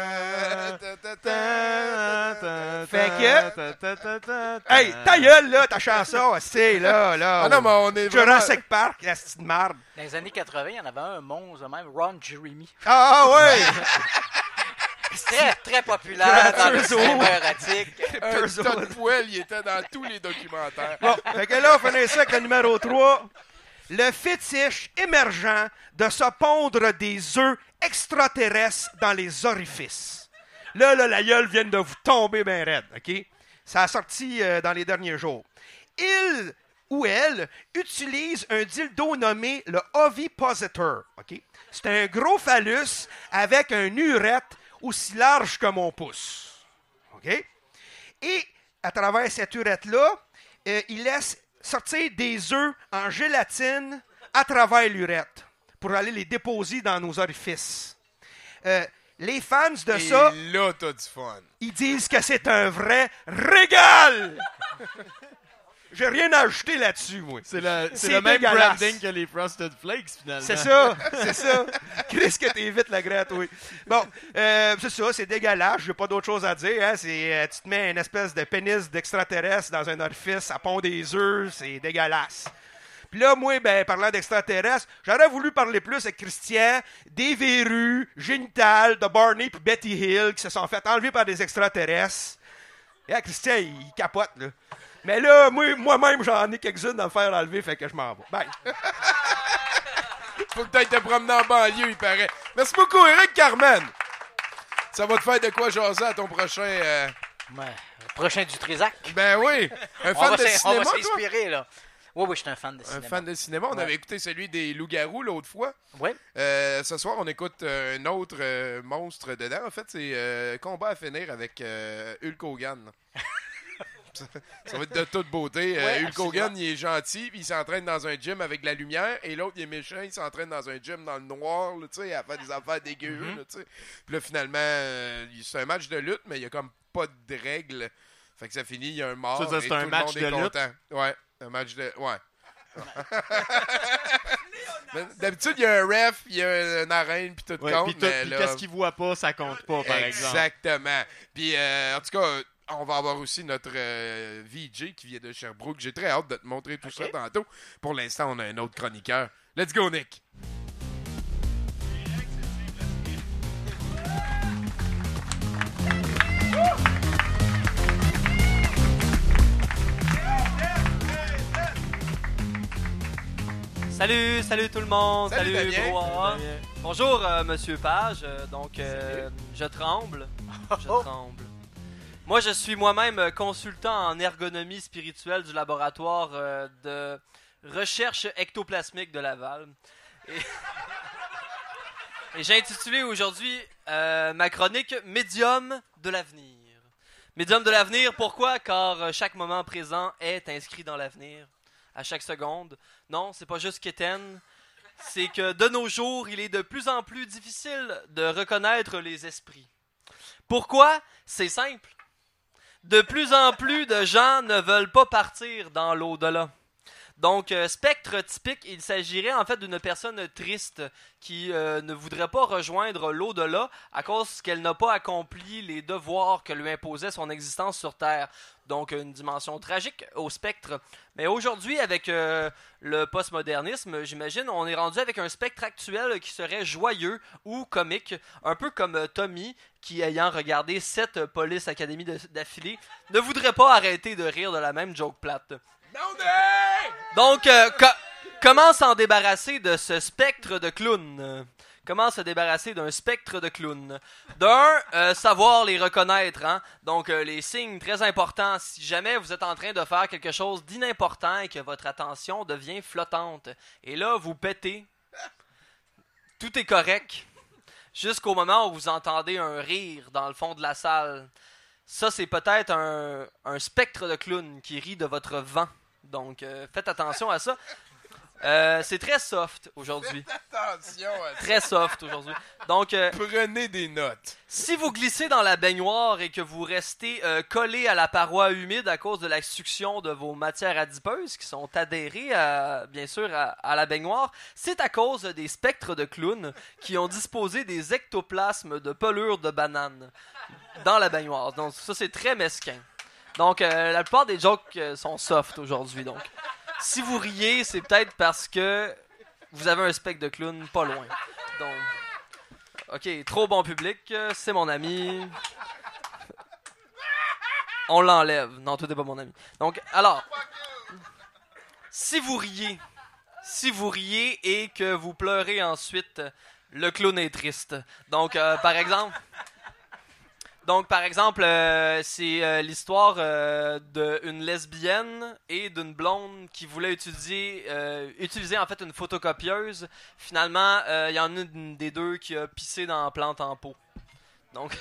Fait que... Hey, ta gueule, là, ta chanson, c'est là.
Ah non, mais on est vraiment...
Jurassic Park, la petite marde.
Dans les années 80, il y en avait un monstre, même Ron Jeremy.
Ah ouais!
Très, très populaire dans le cinéma érotique.
Un tas de poêle, il était dans tous les documentaires.
Bon, fait que là, on finit ça avec le numéro 3. Le fétiche émergent de se pondre des œufs extraterrestres dans les orifices. Là, la gueule vient de vous tomber bien raide, OK? Ça a sorti dans les derniers jours. Il ou elle utilise un dildo nommé le ovipositor, OK? C'est un gros phallus avec un urètre aussi large que mon pouce. OK? Et à travers cette urètre-là, il laisse sortir des œufs en gélatine à travers l'urètre pour aller les déposer dans nos orifices. Les fans de ça,
là, t'as du fun.
Ils disent que c'est un vrai régal! J'ai rien à ajouter là-dessus, moi.
C'est le même branding que les Frosted Flakes, finalement.
C'est ça. Chris, que t'es vite la gratte, oui. Bon, c'est ça, c'est dégueulasse. J'ai pas d'autre chose à dire. Hein. Tu te mets une espèce de pénis d'extraterrestre dans un orifice, ça pond des œufs, c'est dégueulasse. Puis là, moi, parlant d'extraterrestres, j'aurais voulu parler plus avec Christian des verrues génitales de Barney et Betty Hill qui se sont fait enlever par des extraterrestres. Et Christian, il capote, là. Mais là, moi-même, j'en ai quelques-unes à me faire enlever, fait que je m'en vais. Bye!
Faut que t'ailles te promener en banlieue, il paraît. Merci beaucoup, Éric Carmen. Ça va te faire de quoi jaser à ton prochain...
Prochain du Trésac.
Ben oui! Un fan de cinéma,
on va s'inspirer, là. Oui, je suis un fan de cinéma.
Un fan de cinéma. On avait écouté celui des loups-garous l'autre fois.
Oui.
Ce soir, on écoute un autre monstre dedans. En fait, c'est Combat à finir avec Hulk Hogan. Ça va être de toute beauté. Hulk Hogan, il est gentil, puis il s'entraîne dans un gym avec de la lumière, et l'autre, il est méchant, il s'entraîne dans un gym dans le noir, là, à faire des affaires dégueu. Puis là, finalement, c'est un match de lutte, mais il n'y a comme pas de règles. Fait que ça finit, il y a un mort,
ça,
et tout
un
le
match
monde
de
est
lutte?
content. Ouais, un match de... Ouais. D'habitude, il y a un ref, il y a une arène, puis tout compte.
Puis qu'est-ce qu'il voit pas, ça compte pas, par exemple.
Exactement. Puis, en tout cas... On va avoir aussi notre VJ qui vient de Sherbrooke. J'ai très hâte de te montrer tout ça tantôt. Pour l'instant, on a un autre chroniqueur. Let's go, Nick!
Salut tout le monde!
Salut
Brouhaha! Bonjour, Monsieur Page. Je tremble. Je tremble. Moi, je suis moi-même consultant en ergonomie spirituelle du laboratoire de recherche ectoplasmique de Laval. Et j'ai intitulé aujourd'hui ma chronique « Médium de l'avenir ». Médium de l'avenir, pourquoi? Car chaque moment présent est inscrit dans l'avenir, à chaque seconde. Non, c'est pas juste qu'étaine. C'est que de nos jours, il est de plus en plus difficile de reconnaître les esprits. Pourquoi? C'est simple. De plus en plus de gens ne veulent pas partir dans l'au-delà. Donc, spectre typique, il s'agirait en fait d'une personne triste qui ne voudrait pas rejoindre l'au-delà à cause qu'elle n'a pas accompli les devoirs que lui imposait son existence sur Terre. Donc, une dimension tragique au spectre. Mais aujourd'hui, avec le postmodernisme, j'imagine, on est rendu avec un spectre actuel qui serait joyeux ou comique, un peu comme Tommy, qui, ayant regardé 7 Police Academy d'affilée, ne voudrait pas arrêter de rire de la même joke plate. Donc, comment s'en débarrasser de ce spectre de clown? Comment se débarrasser d'un spectre de clown? Savoir les reconnaître, hein? Donc, les signes très importants. Si jamais vous êtes en train de faire quelque chose d'inimportant et que votre attention devient flottante, et là, vous pétez, tout est correct, jusqu'au moment où vous entendez un rire dans le fond de la salle. Ça, c'est peut-être un spectre de clown qui rit de votre vent. Donc, faites attention à ça. C'est très soft aujourd'hui.
Attention à ça.
Très soft aujourd'hui. Donc,
Prenez des notes.
si vous glissez dans la baignoire et que vous restez collé à la paroi humide à cause de la succion de vos matières adipeuses qui sont adhérées, bien sûr, à la baignoire, c'est à cause des spectres de clowns qui ont disposé des ectoplasmes de pelure de banane dans la baignoire. Donc, ça, c'est très mesquin. Donc, la plupart des jokes sont soft aujourd'hui. Donc, si vous riez, c'est peut-être parce que vous avez un spectre de clown pas loin. Donc, ok, trop bon public, c'est mon ami. On l'enlève. Non, tout n'est pas mon ami. Donc, alors, si vous riez et que vous pleurez ensuite, le clown est triste. Donc, par exemple... c'est l'histoire d'une lesbienne et d'une blonde qui voulait utiliser en fait une photocopieuse. Finalement, il y en a une des deux qui a pissé dans la plante en pot. Donc...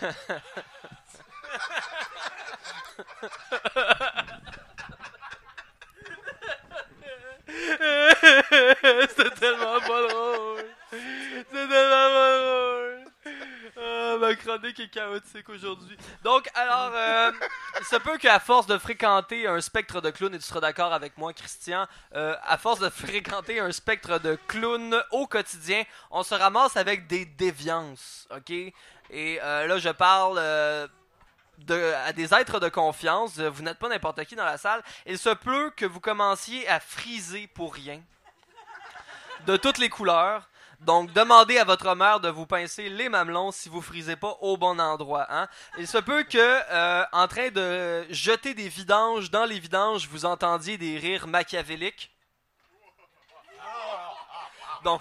C'était tellement pas drôle. C'est tellement pas drôle. Ma chronique est chaotique aujourd'hui. Donc, alors, il se peut qu'à force de fréquenter un spectre de clown, et tu seras d'accord avec moi, Christian, à force de fréquenter un spectre de clown au quotidien, on se ramasse avec des déviances, ok? Et là, je parle à des êtres de confiance. Vous n'êtes pas n'importe qui dans la salle. Il se peut que vous commenciez à friser pour rien. De toutes les couleurs. Donc, demandez à votre mère de vous pincer les mamelons si vous frisez pas au bon endroit. Hein? Il se peut que, en train de jeter des vidanges dans les vidanges, vous entendiez des rires machiavéliques. Donc...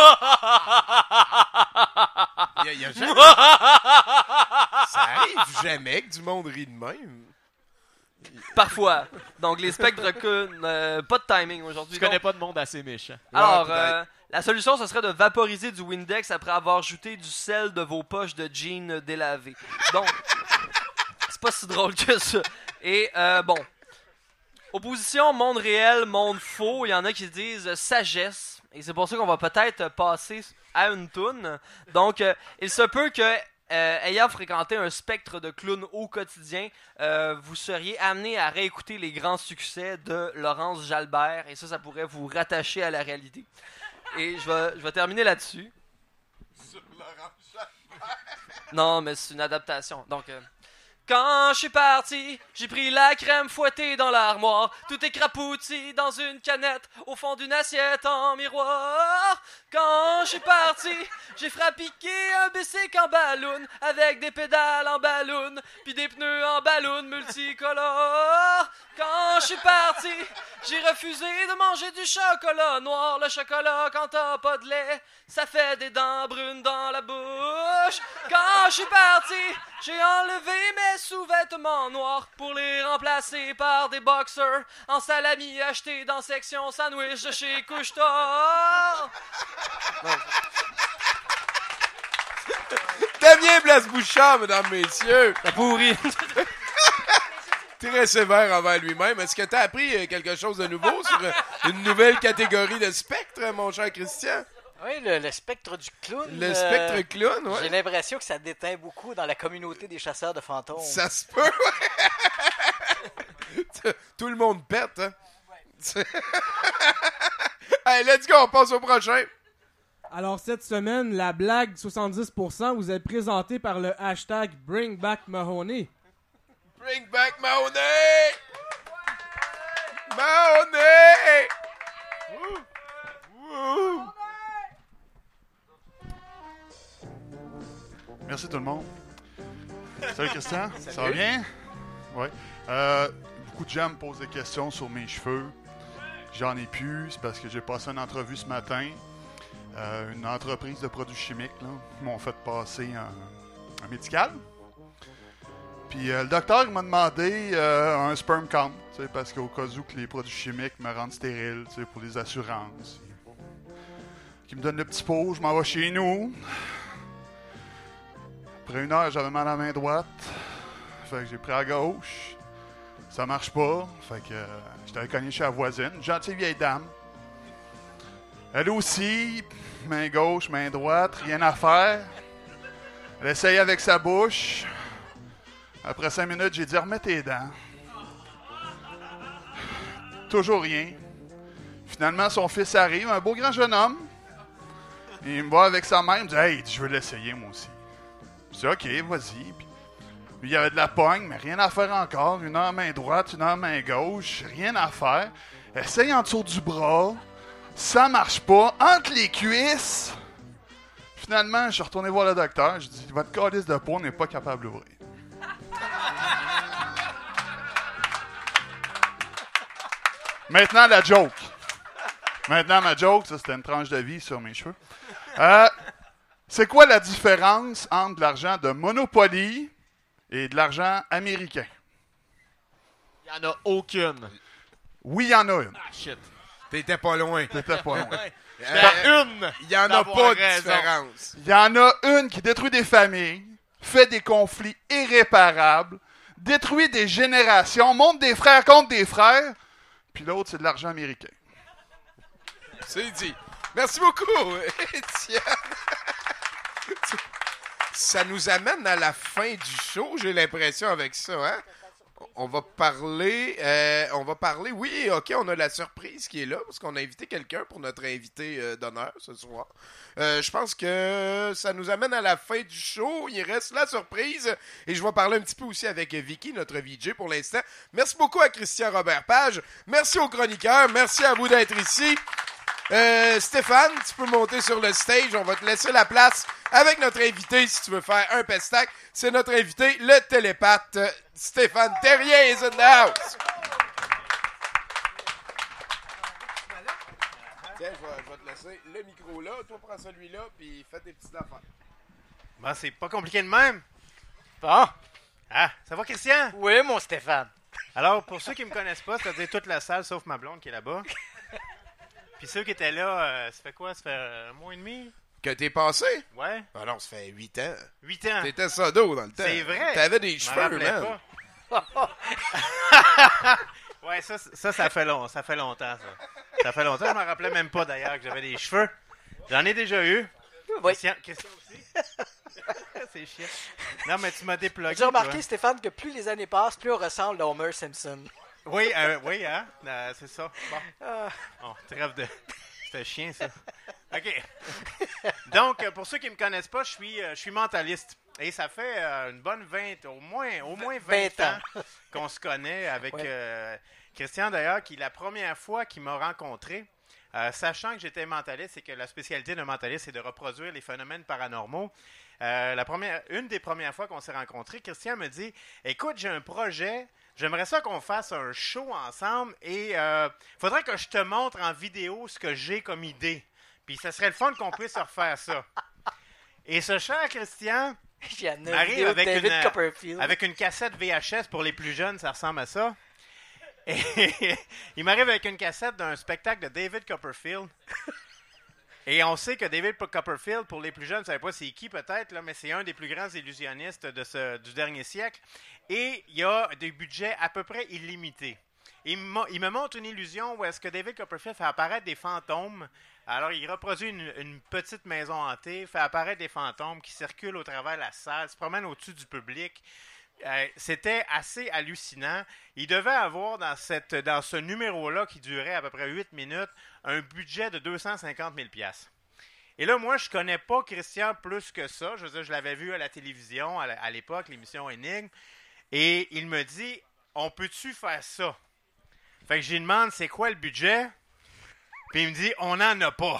Il y a jamais... Ça arrive jamais que du monde rit de même.
Parfois. Donc, les spectres pas de timing aujourd'hui.
Tu connais pas de monde assez méchant.
Alors, la solution, ce serait de vaporiser du Windex après avoir ajouté du sel de vos poches de jeans délavées. Donc, c'est pas si drôle que ça. Et, bon. Opposition, monde réel, monde faux. Il y en a qui disent sagesse. Et c'est pour ça qu'on va peut-être passer à une toune. Donc, il se peut que, ayant fréquenté un spectre de clown au quotidien, vous seriez amené à réécouter les grands succès de Laurence Jalbert. Et ça pourrait vous rattacher à la réalité. Et je vais terminer là-dessus.
Sur Laurence Jalbert.
Non, mais c'est une adaptation. Donc... Quand je suis parti, j'ai pris la crème fouettée dans l'armoire. Tout est crapouti dans une canette, au fond d'une assiette en miroir. Quand je suis parti, j'ai frappiqué un bicycle en ballon, avec des pédales en ballon, puis des pneus en ballon multicolores. Quand je suis parti, j'ai refusé de manger du chocolat noir. Le chocolat, quand t'as pas de lait, ça fait des dents brunes dans la bouche. Quand je suis parti, j'ai enlevé mes sous-vêtements noirs pour les remplacer par des boxers en salami achetés dans section sandwich de chez Couche-Tard.
Damien Blasbouchard, mesdames, messieurs.
T'as pourri.
Très sévère envers lui-même. Est-ce que t'as appris quelque chose de nouveau sur une nouvelle catégorie de spectre, mon cher Christian?
Oui, le spectre du clown.
Le spectre clown, ouais.
J'ai l'impression que ça déteint beaucoup dans la communauté des chasseurs de fantômes.
Ça se peut, ouais. Tout le monde pète, hein? Ouais. Allez, let's go, on passe au prochain.
Alors, cette semaine, la blague 70% vous est présentée par le hashtag Bring Back Mahoney.
Bring back Mahoney! Mahoney! Woo!
Merci tout le monde. Salut Christian, ça va bien? Oui. Beaucoup de gens me posent des questions sur mes cheveux. J'en ai plus, c'est parce que j'ai passé une entrevue ce matin. Une entreprise de produits chimiques là, m'ont fait passer un médical. Puis le docteur il m'a demandé un sperm count, parce qu'au cas où que les produits chimiques me rendent stérile pour les assurances. Qui me donne le petit pot, je m'en vais chez nous. Après 1 heure, j'avais mal à la main droite. Fait que j'ai pris à gauche. Ça marche pas. Fait que j'étais cogné chez la voisine. Une gentille vieille dame. Elle aussi, main gauche, main droite, rien à faire. Elle essaye avec sa bouche. Après 5 minutes, j'ai dit, remets tes dents. Toujours rien. Finalement, son fils arrive, un beau grand jeune homme. Il me voit avec sa mère, il me dit, hey, je veux l'essayer moi aussi. Je dis, ok, vas-y. Puis, lui, il y avait de la pogne, mais rien à faire encore. Une heure main droite, une heure main gauche, rien à faire. Essaye en dessous du bras. Ça marche pas. Entre les cuisses. Finalement, je suis retourné voir le docteur. Je dis, votre calice de peau n'est pas capable d'ouvrir. Maintenant, la joke. Maintenant, ma joke, ça, c'était une tranche de vie sur mes cheveux. C'est quoi la différence entre de l'argent de Monopoly et de l'argent américain?
Il n'y en a aucune.
Oui, il y en a une.
Ah, shit.
T'étais pas loin.
T'étais pas loin.
Il
y en a pas de différence.
Il y en a une qui détruit des familles, fait des conflits irréparables, détruit des générations, monte des frères contre des frères, puis l'autre, c'est de l'argent américain.
C'est dit. Merci beaucoup, Étienne. Ça nous amène à la fin du show, j'ai l'impression, avec ça, hein? On va parler, oui, ok, on a la surprise qui est là, parce qu'on a invité quelqu'un pour notre invité d'honneur ce soir. Je pense que ça nous amène à la fin du show, il reste la surprise, et je vais parler un petit peu aussi avec Vicky, notre VJ pour l'instant. Merci beaucoup à Christian Robert Page, merci aux chroniqueurs, merci à vous d'être ici. Stéphane, tu peux monter sur le stage, on va te laisser la place avec notre invité si tu veux faire un pestac. C'est notre invité, le télépathe Stéphane Terrien is in the house. Tiens, je vais te laisser le micro là, toi prends celui-là, puis fais tes petites affaires.
Ben, c'est pas compliqué de même.
Bon.
Ah, ça va, Christian?
Oui, mon Stéphane.
Alors, pour ceux qui me connaissent pas, c'est-à-dire toute la salle, sauf ma blonde qui est là-bas. Puis ceux qui étaient là, ça fait quoi? Ça fait un mois et demi?
Que t'es passé?
Ouais.
Ah non, ça fait 8 ans.
8 ans.
T'étais sodo dans le temps.
C'est vrai.
T'avais des
Je m'en
cheveux,
rappelais
man.
pas. Ouais, ça fait longtemps, ça. Ça fait longtemps, je m'en rappelais même pas d'ailleurs que j'avais des cheveux. J'en ai déjà eu.
Oui.
Christian aussi. C'est chiant. Non, mais tu m'as déplugué.
J'ai remarqué,
toi.
Stéphane, que plus les années passent, plus on ressemble à Homer Simpson.
Oui, hein? C'est ça. Bon.
Ah.
Bon, trêve de... C'était chien, ça. OK. Donc, pour ceux qui me connaissent pas, je suis mentaliste. Et ça fait une bonne au moins 20 ans qu'on se connaît avec Christian, d'ailleurs, qui la première fois qu'il m'a rencontré, sachant que j'étais mentaliste et que la spécialité d'un mentaliste, c'est de reproduire les phénomènes paranormaux. Une des premières fois qu'on s'est rencontrés, Christian me dit « Écoute, j'ai un projet... J'aimerais ça qu'on fasse un show ensemble et faudrait que je te montre en vidéo ce que j'ai comme idée. Puis ça serait le fun qu'on puisse refaire ça. » Et ce cher Christian arrive avec une cassette VHS pour les plus jeunes, ça ressemble à ça. Et il m'arrive avec une cassette d'un spectacle de David Copperfield. Et on sait que David Copperfield, pour les plus jeunes, ne savez pas c'est qui peut-être, là, mais c'est un des plus grands illusionnistes du dernier siècle. Et il y a des budgets à peu près illimités. Il me montre une illusion où est-ce que David Copperfield fait apparaître des fantômes. Alors, il reproduit une petite maison hantée, fait apparaître des fantômes qui circulent au travers de la salle, se promènent au-dessus du public. C'était assez hallucinant. Il devait avoir dans ce numéro-là, qui durait à peu près 8 minutes, un budget de 250 000 $. Et là, moi, je connais pas Christian plus que ça. Je veux dire, je l'avais vu à la télévision à l'époque, l'émission Énigme. Et il me dit, on peut-tu faire ça? Fait que je lui demande, c'est quoi le budget? Puis il me dit, on n'en a pas.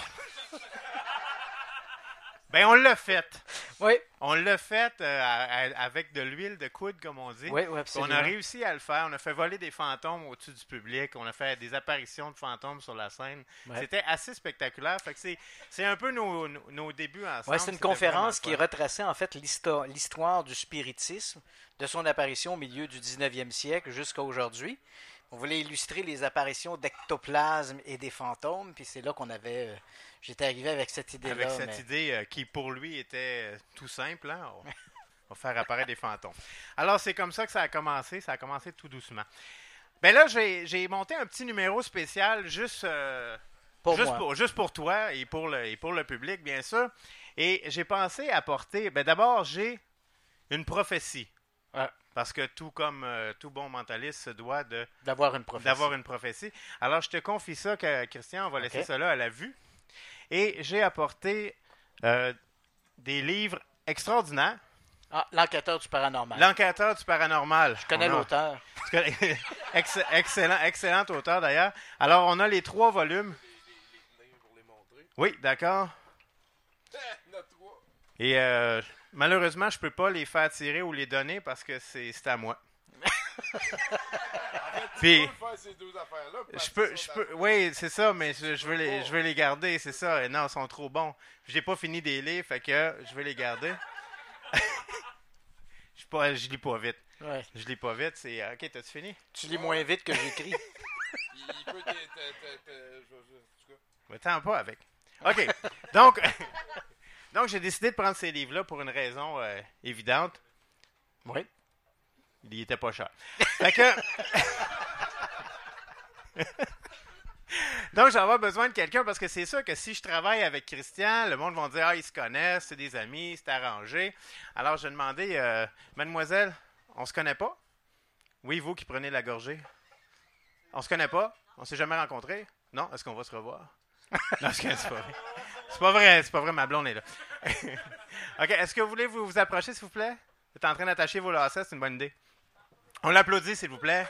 Ben, on l'a fait.
Oui.
On l'a fait avec de l'huile de coude, comme on dit.
Oui, absolument.
On a réussi à le faire. On a fait voler des fantômes au-dessus du public. On a fait des apparitions de fantômes sur la scène. Ouais. C'était assez spectaculaire. Fait que c'est un peu nos débuts ensemble.
Ouais, c'est une conférence qui retraçait en fait l'histoire du spiritisme, de son apparition au milieu du 19e siècle jusqu'à aujourd'hui. On voulait illustrer les apparitions d'ectoplasme et des fantômes, puis c'est là qu'on avait... j'étais arrivé avec cette idée-là.
Avec cette idée qui, pour lui, était tout simple. Hein? On va faire apparaître des fantômes. Alors, c'est comme ça que ça a commencé. Ça a commencé tout doucement. Ben là, j'ai monté un petit numéro spécial juste Juste pour toi et pour le public, bien sûr. Et j'ai pensé apporter... d'abord, j'ai une prophétie.
Ouais.
Parce que tout comme tout bon mentaliste se doit
d'avoir une prophétie.
Alors, je te confie ça, Christian, on va laisser ça là à la vue. Et j'ai apporté des livres extraordinaires.
Ah, L'enquêteur du paranormal.
L'enquêteur du paranormal.
Je connais l'auteur.
Excellent auteur, d'ailleurs. Alors, on a les 3 volumes. Oui, d'accord. Et malheureusement, je peux pas les faire tirer ou les donner parce que c'est à moi. Puis, je peux, oui, c'est ça, mais je veux les garder, c'est ça. Et non, ils sont trop bons. J'ai pas fini des livres, fait que je vais les garder. Je lis pas vite.
Ouais.
Je lis pas vite, c'est... OK, t'as-tu fini?
Tu lis moins vite que j'écris.
Il peut
Attends pas avec. OK, donc j'ai décidé de prendre ces livres-là pour une raison évidente.
Oui.
Il était pas cher. Fait que... Donc, j'en avoir besoin de quelqu'un parce que c'est sûr que si je travaille avec Christian, le monde va dire « Ah, ils se connaissent, c'est des amis, c'est arrangé. » Alors, je demandais « Mademoiselle, on se connaît pas? » « Oui, vous qui prenez la gorgée. »« On se connaît pas? On s'est jamais rencontrés? »« Non, est-ce qu'on va se revoir? » Non, c'est pas vrai. C'est pas vrai, ma blonde est là. OK, est-ce que vous voulez vous approcher, s'il vous plaît? Vous êtes en train d'attacher vos lacets, c'est une bonne idée. On l'applaudit, s'il vous plaît.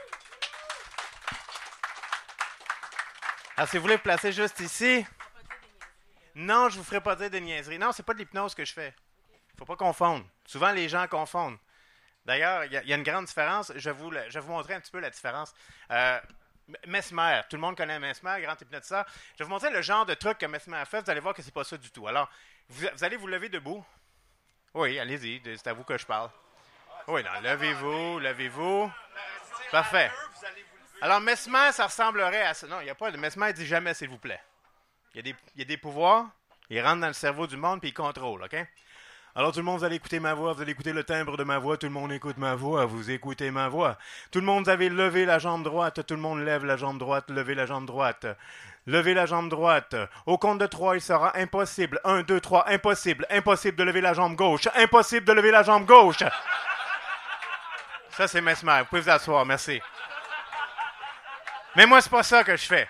Alors, si vous voulez vous placer juste ici. Non, je vous ferai pas dire des niaiseries. Non, c'est pas de l'hypnose que je fais. Faut pas confondre. Souvent, les gens confondent. D'ailleurs, il y a une grande différence. Je vais vous montrer un petit peu la différence. Mesmer, tout le monde connaît Mesmer, grand hypnotiseur. Je vais vous montrer le genre de truc que Mesmer a fait. Vous allez voir que c'est pas ça du tout. Alors, vous allez vous lever debout. Oui, allez-y, c'est à vous que je parle. Oui, non, levez-vous. Parfait. Alors, Mesmer, ça ressemblerait à ça. Non, il n'y a pas de... Mesmer, il dit jamais, s'il vous plaît. Il y a des pouvoirs, il rentre dans le cerveau du monde, puis il contrôle, OK? Alors, tout le monde, vous allez écouter ma voix, vous allez écouter le timbre de ma voix, tout le monde écoute ma voix, vous écoutez ma voix. Tout le monde, vous avez levé la jambe droite, tout le monde lève la jambe droite, levez la jambe droite. Levez la jambe droite. Au compte de 3, il sera impossible. 1, 2, 3, impossible. Impossible de lever la jambe gauche. Impossible de lever la jambe gauche. Ça, c'est Mesmer. Vous pouvez vous asseoir, merci. Mais moi, c'est pas ça que je fais.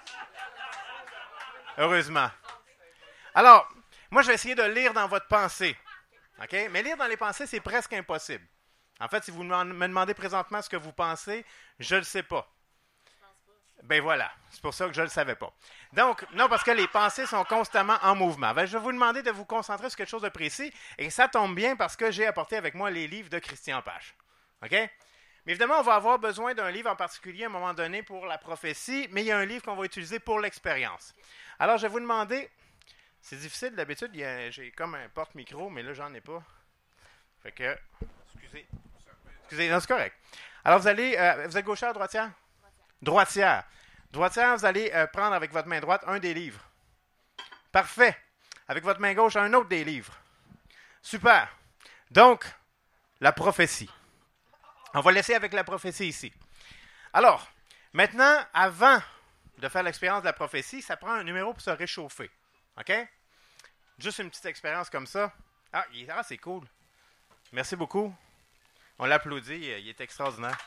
Heureusement. Alors, moi, je vais essayer de lire dans votre pensée. OK? Mais lire dans les pensées, c'est presque impossible. En fait, si vous me demandez présentement ce que vous pensez, je ne le sais pas. Ben voilà. C'est pour ça que je ne le savais pas. Donc, non, parce que les pensées sont constamment en mouvement. Ben, je vais vous demander de vous concentrer sur quelque chose de précis. Et ça tombe bien parce que j'ai apporté avec moi les livres de Christian Pache. OK? Mais évidemment, on va avoir besoin d'un livre en particulier à un moment donné pour la prophétie, mais il y a un livre qu'on va utiliser pour l'expérience. Alors, je vais vous demander... C'est difficile, d'habitude, j'ai comme un porte-micro, mais là, j'en ai pas. Fait que... Excusez, non, c'est correct. Alors, vous êtes gauchère ou droitière? Droitière. Droitière, vous allez prendre avec votre main droite un des livres. Parfait. Avec votre main gauche, un autre des livres. Super. Donc, la prophétie. On va laisser avec la prophétie ici. Alors, maintenant, avant de faire l'expérience de la prophétie, ça prend un numéro pour se réchauffer. OK? Juste une petite expérience comme ça. Ah, c'est cool. Merci beaucoup. On l'applaudit, il est extraordinaire.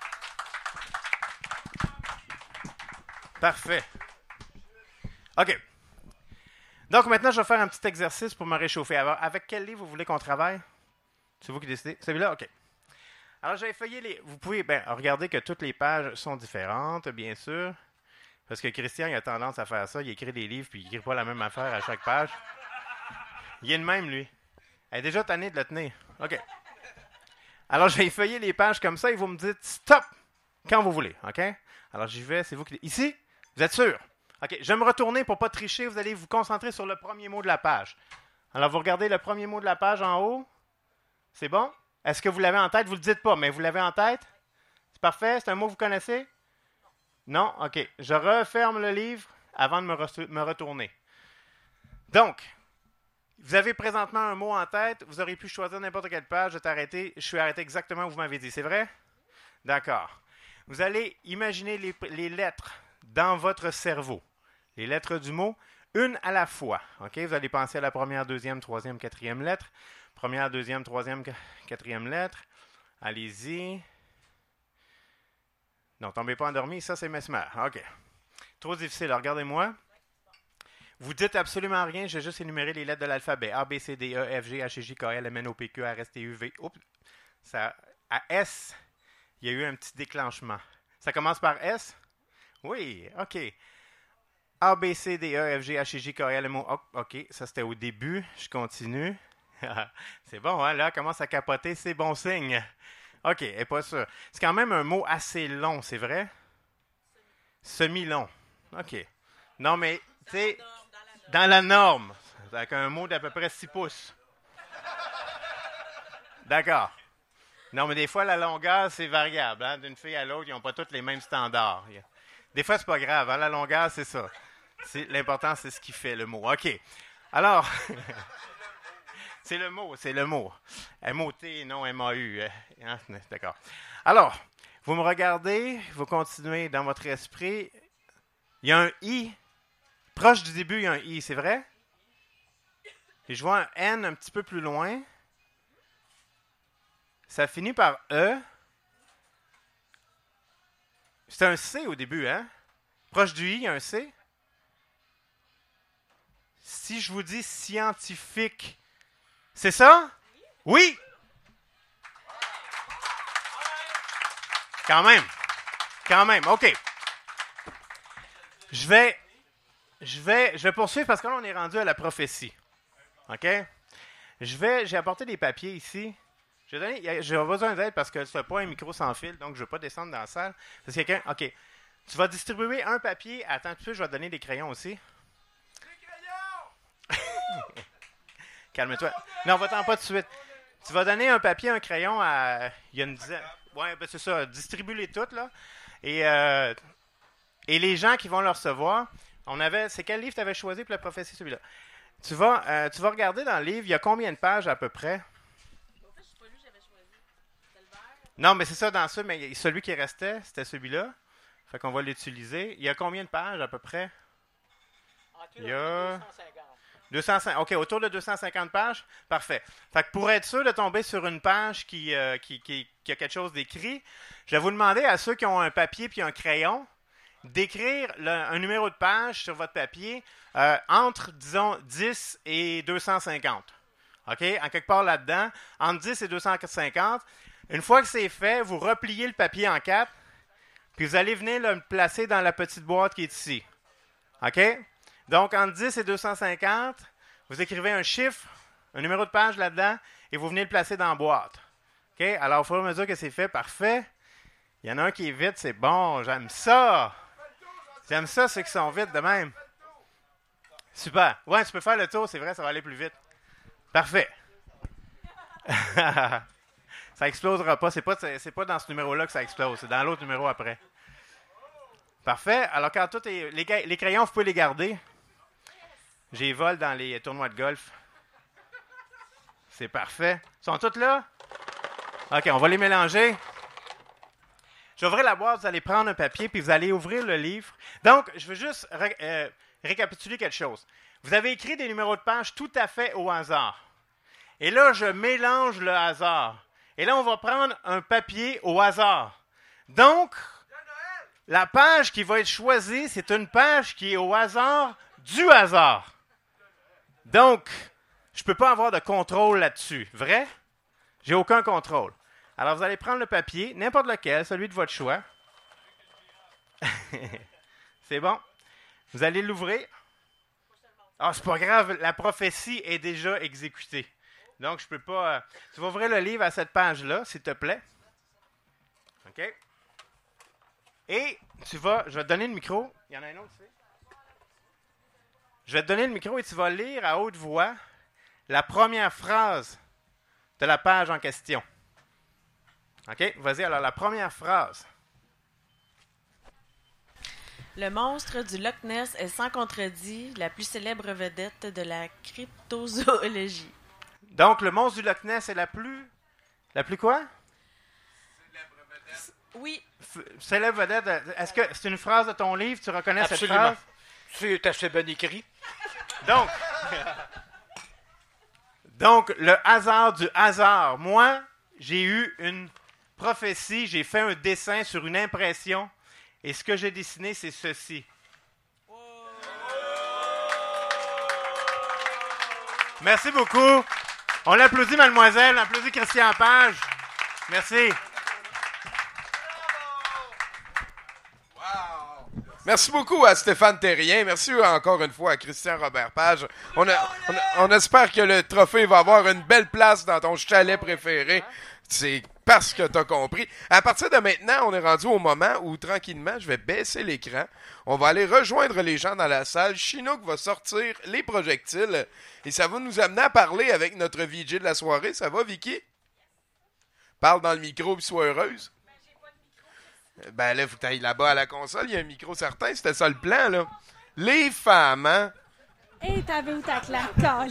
Parfait. OK. Donc maintenant, je vais faire un petit exercice pour me réchauffer. Alors, avec quel livre vous voulez qu'on travaille? C'est vous qui décidez. Celui-là? OK. Alors, j'ai feuillé les... Vous pouvez regarder que toutes les pages sont différentes, bien sûr. Parce que Christian, il a tendance à faire ça. Il écrit des livres, puis il écrit pas la même affaire à chaque page. Il est le même, lui. Elle est déjà tanné de le tenir. OK. Alors, je vais feuiller les pages comme ça et vous me dites stop quand vous voulez. OK? Alors, j'y vais. C'est vous qui... Ici? Vous êtes sûr? OK. Je vais me retourner pour pas tricher. Vous allez vous concentrer sur le premier mot de la page. Alors, vous regardez le premier mot de la page en haut. C'est bon? Est-ce que vous l'avez en tête? Vous le dites pas, mais vous l'avez en tête? C'est parfait? C'est un mot que vous connaissez? Non? OK. Je referme le livre avant de me retourner. Donc, vous avez présentement un mot en tête. Vous auriez pu choisir n'importe quelle page. Je suis arrêté exactement où vous m'avez dit. C'est vrai? D'accord. Vous allez imaginer les lettres dans votre cerveau. Les lettres du mot.
une à la fois. OK? Vous allez penser à la première, deuxième, troisième, quatrième lettre. Première, deuxième, troisième, quatrième lettre. Allez-y. Non, tombez pas endormi, ça c'est Mesmer. OK. Trop difficile, regardez-moi. Vous dites absolument rien, je vais juste énumérer les lettres de l'alphabet. A, B, C, D, E, F, G, H, I, J, K, L, M, N, O, P, Q, R, S, T, U, V. Oups. Ça, à S, il y a eu un petit déclenchement. Ça commence par S? Oui, OK. A, B, C, D, E, F, G, H, I, J, K, L, M, O. OK, ça c'était au début. Je continue. C'est bon, hein? Là, commence à capoter, c'est bon signe. OK, et pas ça. C'est quand même un mot assez long, c'est vrai? Semi-long. OK. Non, mais, tu sais, dans la norme. Avec un mot d'à peu près 6 pouces. D'accord. Non, mais des fois, la longueur, c'est variable. Hein? D'une fille à l'autre, ils n'ont pas tous les mêmes standards. Des fois, c'est pas grave. Hein? La longueur, c'est ça. L'important, c'est ce qui fait le mot. OK. Alors, c'est le mot. M-O-T, non M-A-U. Hein? D'accord. Alors, vous me regardez, vous continuez dans votre esprit. Il y a un I. Proche du début, il y a un I, c'est vrai? Et je vois un N un petit peu plus loin. Ça finit par E. C'est un C au début, hein? Proche du I, il y a un C. Si je vous dis scientifique, c'est ça? Oui! Quand même, OK. Je vais poursuivre parce que là, on est rendu à la prophétie. OK? J'ai apporté des papiers ici. J'ai besoin d'aide parce que ce n'est pas un micro sans fil, donc je ne veux pas descendre dans la salle. Parce que quelqu'un. OK. Tu vas distribuer un papier. Attends un peu, je vais te donner des crayons aussi. Des crayons! Calme-toi. Non, va-t'en pas tout de suite. Tu vas donner un papier, un crayon à. Il y a une dizaine. Ouais, ben c'est ça. Distribue-les toutes, là. Et les gens qui vont le recevoir, c'est quel livre tu avais choisi pour la prophétie, celui-là? Tu vas regarder dans le livre, il y a combien de pages à peu près? Non, mais c'est ça dans ça, mais celui qui restait, c'était celui-là. Fait qu'on va l'utiliser. Il y a combien de pages à peu près? Il y a 250. OK, autour de 250 pages. Parfait. Fait que pour être sûr de tomber sur une page qui a quelque chose d'écrit, je vais vous demander à ceux qui ont un papier puis un crayon d'écrire un numéro de page sur votre papier entre, disons, 10 et 250. OK? En quelque part là-dedans, entre 10 et 250. Une fois que c'est fait, vous repliez le papier en 4, puis vous allez venir le placer dans la petite boîte qui est ici. OK? Donc, entre 10 et 250, vous écrivez un chiffre, un numéro de page là-dedans, et vous venez le placer dans la boîte. OK? Alors, au fur et à mesure que c'est fait, parfait. Il y en a un qui est vite, c'est bon, j'aime ça. J'aime ça, ceux qui sont vite de même. Super. Ouais, tu peux faire le tour, c'est vrai, ça va aller plus vite. Parfait. Ça explosera pas. C'est pas dans ce numéro-là que ça explose. C'est dans l'autre numéro après. Parfait. Alors, quand tout est... Les crayons, vous pouvez les garder. J'ai vol dans les tournois de golf. C'est parfait. Ils sont tous là? OK, on va les mélanger. Je vais ouvrir la boîte, vous allez prendre un papier, puis vous allez ouvrir le livre. Donc, je veux juste récapituler quelque chose. Vous avez écrit des numéros de page tout à fait au hasard. Et là, je mélange le hasard. Et là, on va prendre un papier au hasard. Donc, la page qui va être choisie, c'est une page qui est au hasard du hasard. Donc, je ne peux pas avoir de contrôle là-dessus. Vrai? J'ai aucun contrôle. Alors, vous allez prendre le papier, n'importe lequel, celui de votre choix. C'est bon? Vous allez l'ouvrir. Ah, c'est pas grave, la prophétie est déjà exécutée. Donc, je peux pas... tu vas ouvrir le livre à cette page-là, s'il te plaît. OK? Et je vais te donner le micro. Il y en a un autre, tu sais. Je vais te donner le micro et tu vas lire à haute voix la première phrase de la page en question. OK? Vas-y, alors la première phrase.
Le monstre du Loch Ness est sans contredit la plus célèbre vedette de la cryptozoologie.
Donc, le monstre du Loch Ness est la plus quoi?
Célèbre vedette. Oui.
Célèbre vedette. Est-ce que c'est une phrase de ton livre? Tu reconnais
Absolument.
cette phrase?
C'est assez bien écrit.
Donc, le hasard du hasard. Moi, j'ai eu une prophétie, j'ai fait un dessin sur une impression, et ce que j'ai dessiné, c'est ceci. Merci beaucoup. On l'applaudit, mademoiselle. On applaudit Christian Page. Merci.
Merci beaucoup à Stéphane Terrien. Merci encore une fois à Christian Robert Page. On espère que le trophée va avoir une belle place dans ton chalet préféré. C'est parce que t'as compris. À partir de maintenant, on est rendu au moment où, tranquillement, je vais baisser l'écran. On va aller rejoindre les gens dans la salle. Chinook va sortir les projectiles. Et ça va nous amener à parler avec notre VJ de la soirée. Ça va, Vicky? Parle dans le micro et sois heureuse. Ben là, faut que t'ailles là-bas à la console, il y a un micro certain, c'était ça le plan, là. Les femmes, hein?
Hey, t'avais où ta claque?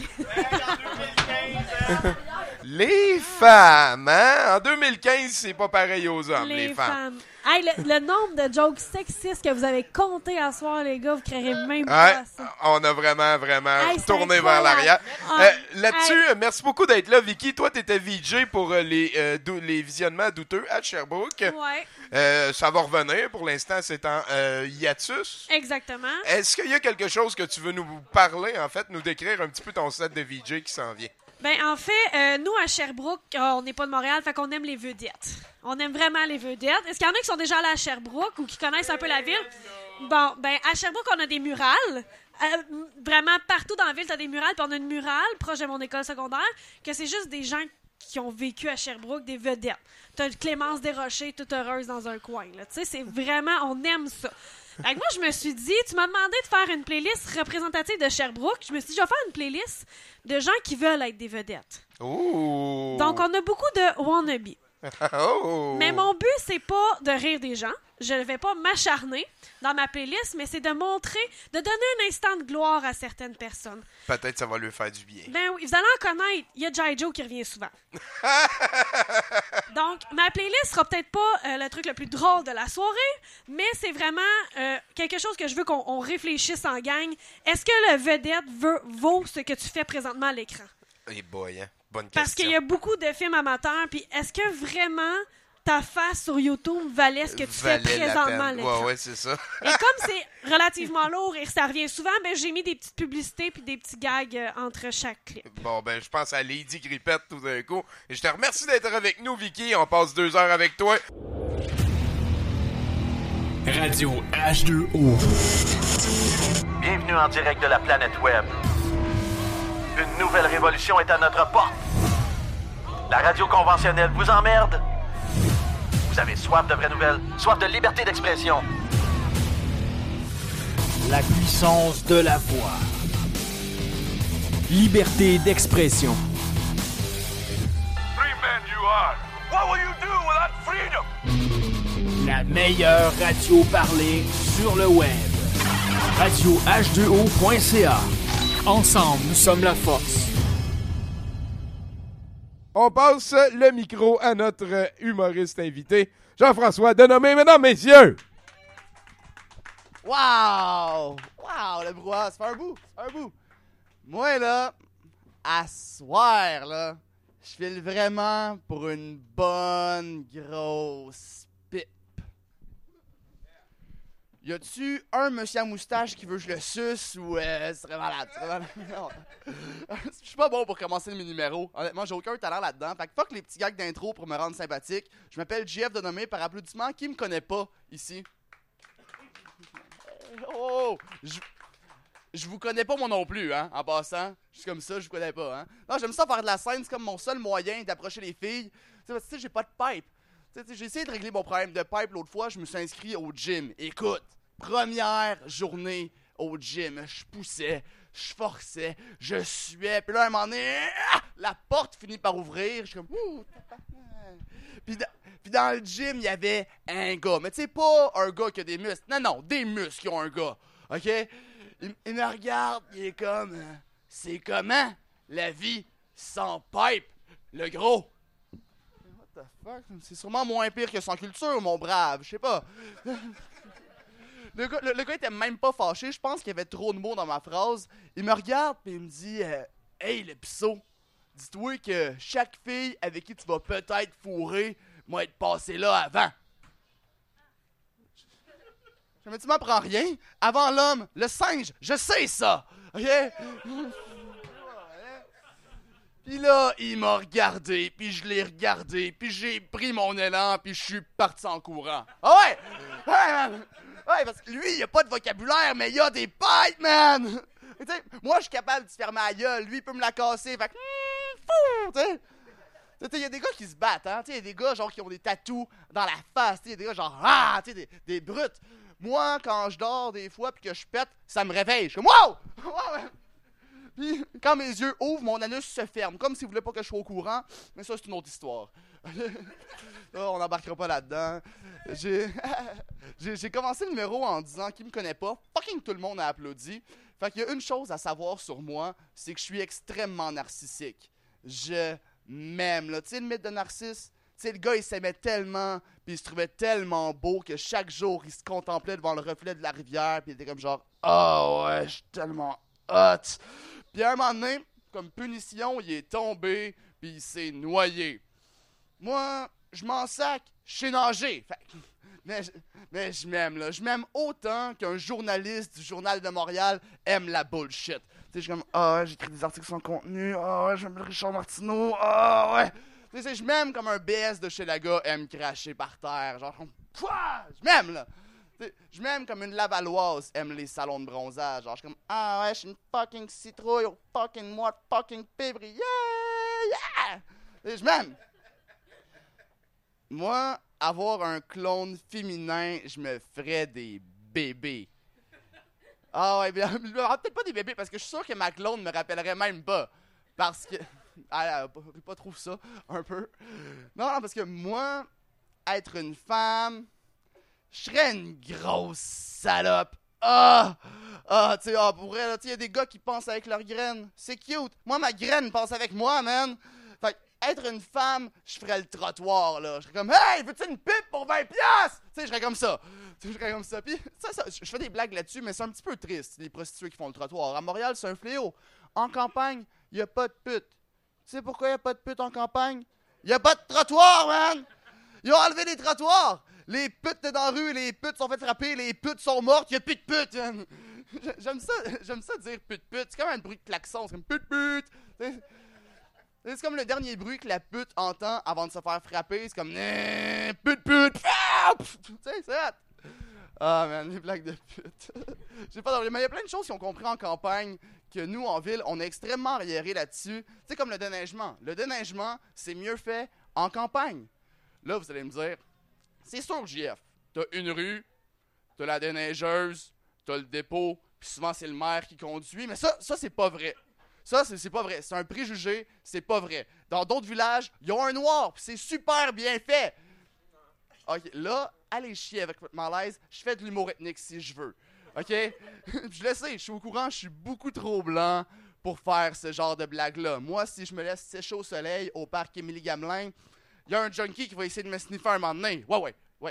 Les femmes, hein? En 2015, c'est pas pareil aux hommes, les femmes.
Hey, le nombre de jokes sexistes que vous avez compté à soir, les gars, vous créerez même pas ça.
On a vraiment tourné vers l'arrière. Là-dessus, merci beaucoup d'être là, Vicky. Toi, t'étais VJ pour les visionnements douteux à Sherbrooke.
Ouais.
Ça va revenir. Pour l'instant, c'est en hiatus.
Exactement.
Est-ce qu'il y a quelque chose que tu veux nous parler, en fait, nous décrire un petit peu ton set de VJ qui s'en vient?
Ben, en fait, nous, à Sherbrooke, on n'est pas de Montréal, fait qu'on aime les vedettes. On aime vraiment les vedettes. Est-ce qu'il y en a qui sont déjà allés à Sherbrooke ou qui connaissent un peu la ville? Bon, ben, à Sherbrooke, on a des murales. Vraiment, partout dans la ville, t'as des murales. Puis on a une murale proche de mon école secondaire que c'est juste des gens qui ont vécu à Sherbrooke, des vedettes. T'as Clémence Desrochers, toute heureuse dans un coin. Tu sais, c'est vraiment... On aime ça. Fait que moi, je me suis dit, tu m'as demandé de faire une playlist représentative de Sherbrooke. Je me suis dit, je vais faire une playlist de gens qui veulent être des vedettes.
Ooh.
Donc, on a beaucoup de wannabe.
Oh.
Mais mon but, c'est pas de rire des gens. Je ne vais pas m'acharner dans ma playlist, mais c'est de montrer, de donner un instant de gloire à certaines personnes.
Peut-être ça va lui faire du bien.
Ben oui, vous allez en connaître. Il y a G.I. Joe qui revient souvent. Donc, ma playlist sera peut-être pas le truc le plus drôle de la soirée, mais c'est vraiment quelque chose que je veux qu'on réfléchisse en gang. Est-ce que le vedette vaut ce que tu fais présentement à l'écran?
Eh boy, hein? Bonne question.
Parce qu'il y a beaucoup de films amateurs, puis est-ce que vraiment ta face sur YouTube valait ce que tu fais présentement à l'écran?
Ouais, c'est ça.
Et comme c'est relativement lourd et ça revient souvent, ben j'ai mis des petites publicités puis des petits gags entre chaque clip.
Bon, ben je pense à Lady Grippette tout d'un coup. Et je te remercie d'être avec nous, Vicky. On passe 2 heures avec toi.
Radio H2O.
Bienvenue en direct de la planète Web. Une nouvelle révolution est à notre porte. La radio conventionnelle vous emmerde. Vous avez soif de vraies nouvelles, soif de liberté d'expression.
La puissance de la voix. Liberté d'expression.
Free man you are. What will you do without freedom?
La meilleure radio parlée sur le web. RadioH2O.ca. Ensemble, nous sommes la force.
On passe le micro à notre humoriste invité, Jean-François Denomé, mesdames, messieurs.
Wow! Wow, le brouhaha, ça fait un bout. Moi, là, à soir, là, je file vraiment pour une bonne grosse pipe. Y a-tu un monsieur à moustache qui veut que je le suce ou c'est serait malade? Je suis pas bon pour commencer mes numéros. Honnêtement, j'ai aucun talent là-dedans. Fait que fuck les petits gags d'intro pour me rendre sympathique. Je m'appelle JF Denomé par applaudissement. Qui me connaît pas ici? Oh! Je vous connais pas moi non plus, hein, en passant. Je suis comme ça, je vous connais pas, hein. Non, j'aime ça faire de la scène, c'est comme mon seul moyen d'approcher les filles. Tu sais, j'ai pas de pipe. J'ai essayé de régler mon problème de pipe l'autre fois, je me suis inscrit au gym. Écoute, première journée au gym, je poussais, je forçais, je suais, puis là, à un moment donné, la porte finit par ouvrir, je suis comme, ouh, puis dans le gym, il y avait un gars, mais tu sais, pas un gars qui a des muscles, non, des muscles qui ont un gars, ok? Il me regarde, il est comme, c'est comment la vie sans pipe, le gros? What the fuck? C'est sûrement moins pire que sans culture, mon brave, je sais pas. Le gars était même pas fâché. Je pense qu'il y avait trop de mots dans ma phrase. Il me regarde et il me dit Hey, le pissot, dis-toi que chaque fille avec qui tu vas peut-être fourrer va être passée là avant. Mais tu m'apprends rien. Avant l'homme, le singe, je sais ça. OK? Puis là, il m'a regardé, puis je l'ai regardé, puis j'ai pris mon élan, puis je suis parti en courant. Ah ouais? Ouais, man! Ouais, parce que lui, il a pas de vocabulaire, mais il a des pipes, man! T'sais, moi, je suis capable de fermer la gueule, lui, il peut me la casser, fait que... fou! T'sais, il y a des gars qui se battent, hein? Il y a des gars, genre, qui ont des tatous dans la face, il y a des gars, genre, des brutes. Moi, quand je dors, des fois, puis que je pète, ça me réveille. Je suis comme, wow! Wow, man! Puis, quand mes yeux ouvrent, mon anus se ferme, comme s'il voulait pas que je sois au courant. Mais ça, c'est une autre histoire. Là, on n'embarquera pas là-dedans. J'ai commencé le numéro en disant qu'il me connaît pas. Fucking tout le monde a applaudi. Fait qu'il y a une chose à savoir sur moi, c'est que je suis extrêmement narcissique. Je m'aime, là. Tu sais, le mythe de Narcisse? Tu sais, le gars, il s'aimait tellement, puis il se trouvait tellement beau que chaque jour, il se contemplait devant le reflet de la rivière, puis il était comme genre « Oh ouais, je suis tellement hot! » Puis à un moment donné, comme punition, il est tombé, puis il s'est noyé. Moi, je m'en sac, je sais nager. Mais je m'aime, là. Je m'aime autant qu'un journaliste du Journal de Montréal aime la bullshit. Tu sais, je suis comme « Ah ouais, j'écris des articles sans contenu. Ah ouais, j'aime Richard Martineau. Ah ouais. » Tu sais, je m'aime comme un BS de chez Laga aime cracher par terre. Genre, je m'aime, là. Je m'aime comme une Lavalloise aime les salons de bronzage. Genre, je suis comme, ah ouais, je suis une fucking citrouille au fucking mois de fucking février. Yeah! Et je m'aime. Moi, avoir un clone féminin, je me ferais des bébés. Ah ouais, peut-être pas des bébés, parce que je suis sûr que ma clone me rappellerait même pas. Parce que... Ah, pas trop ça, un peu. Non, parce que moi, être une femme... Je serais une grosse salope. Tu sais, pour vrai, il y a des gars qui pensent avec leurs graines. C'est cute. Moi, ma graine pense avec moi, man. Fait que, être une femme, je ferais le trottoir, là. Je serais comme, hey, veux-tu une pipe pour 20$? Tu sais, je serais comme ça. Puis, ça, je fais des blagues là-dessus, mais c'est un petit peu triste, les prostituées qui font le trottoir. À Montréal, c'est un fléau. En campagne, il n'y a pas de pute. Tu sais pourquoi il n'y a pas de pute en campagne? Il n'y a pas de trottoir, man! Ils ont enlevé les trottoirs! Les putes dans la rue, les putes sont faites frapper, les putes sont mortes, il n'y a plus de putes! Man. J'aime ça dire pute-pute. C'est comme un bruit de klaxon, c'est comme pute-pute! C'est comme le dernier bruit que la pute entend avant de se faire frapper, c'est comme pute-pute! Tu sais, c'est hot! Ah, man, les blagues de pute. Mais il y a plein de choses qu'ils ont compris en campagne que nous, en ville, on est extrêmement arriérés là-dessus. Tu sais, comme le déneigement. Le déneigement, c'est mieux fait en campagne. Là, vous allez me dire, c'est sûr, JF, t'as une rue, t'as la déneigeuse, t'as le dépôt, puis souvent, c'est le maire qui conduit. Mais ça c'est pas vrai. Ça, c'est pas vrai. C'est un préjugé, c'est pas vrai. Dans d'autres villages, ils ont un noir, puis c'est super bien fait. OK, là, allez chier avec votre malaise. Je fais de l'humour ethnique si je veux. OK? Je le sais, je suis au courant, je suis beaucoup trop blanc pour faire ce genre de blague-là. Moi, si je me laisse sécher au soleil au parc Émilie-Gamelin, il y a un junkie qui va essayer de me sniffer un moment donné. Ouais.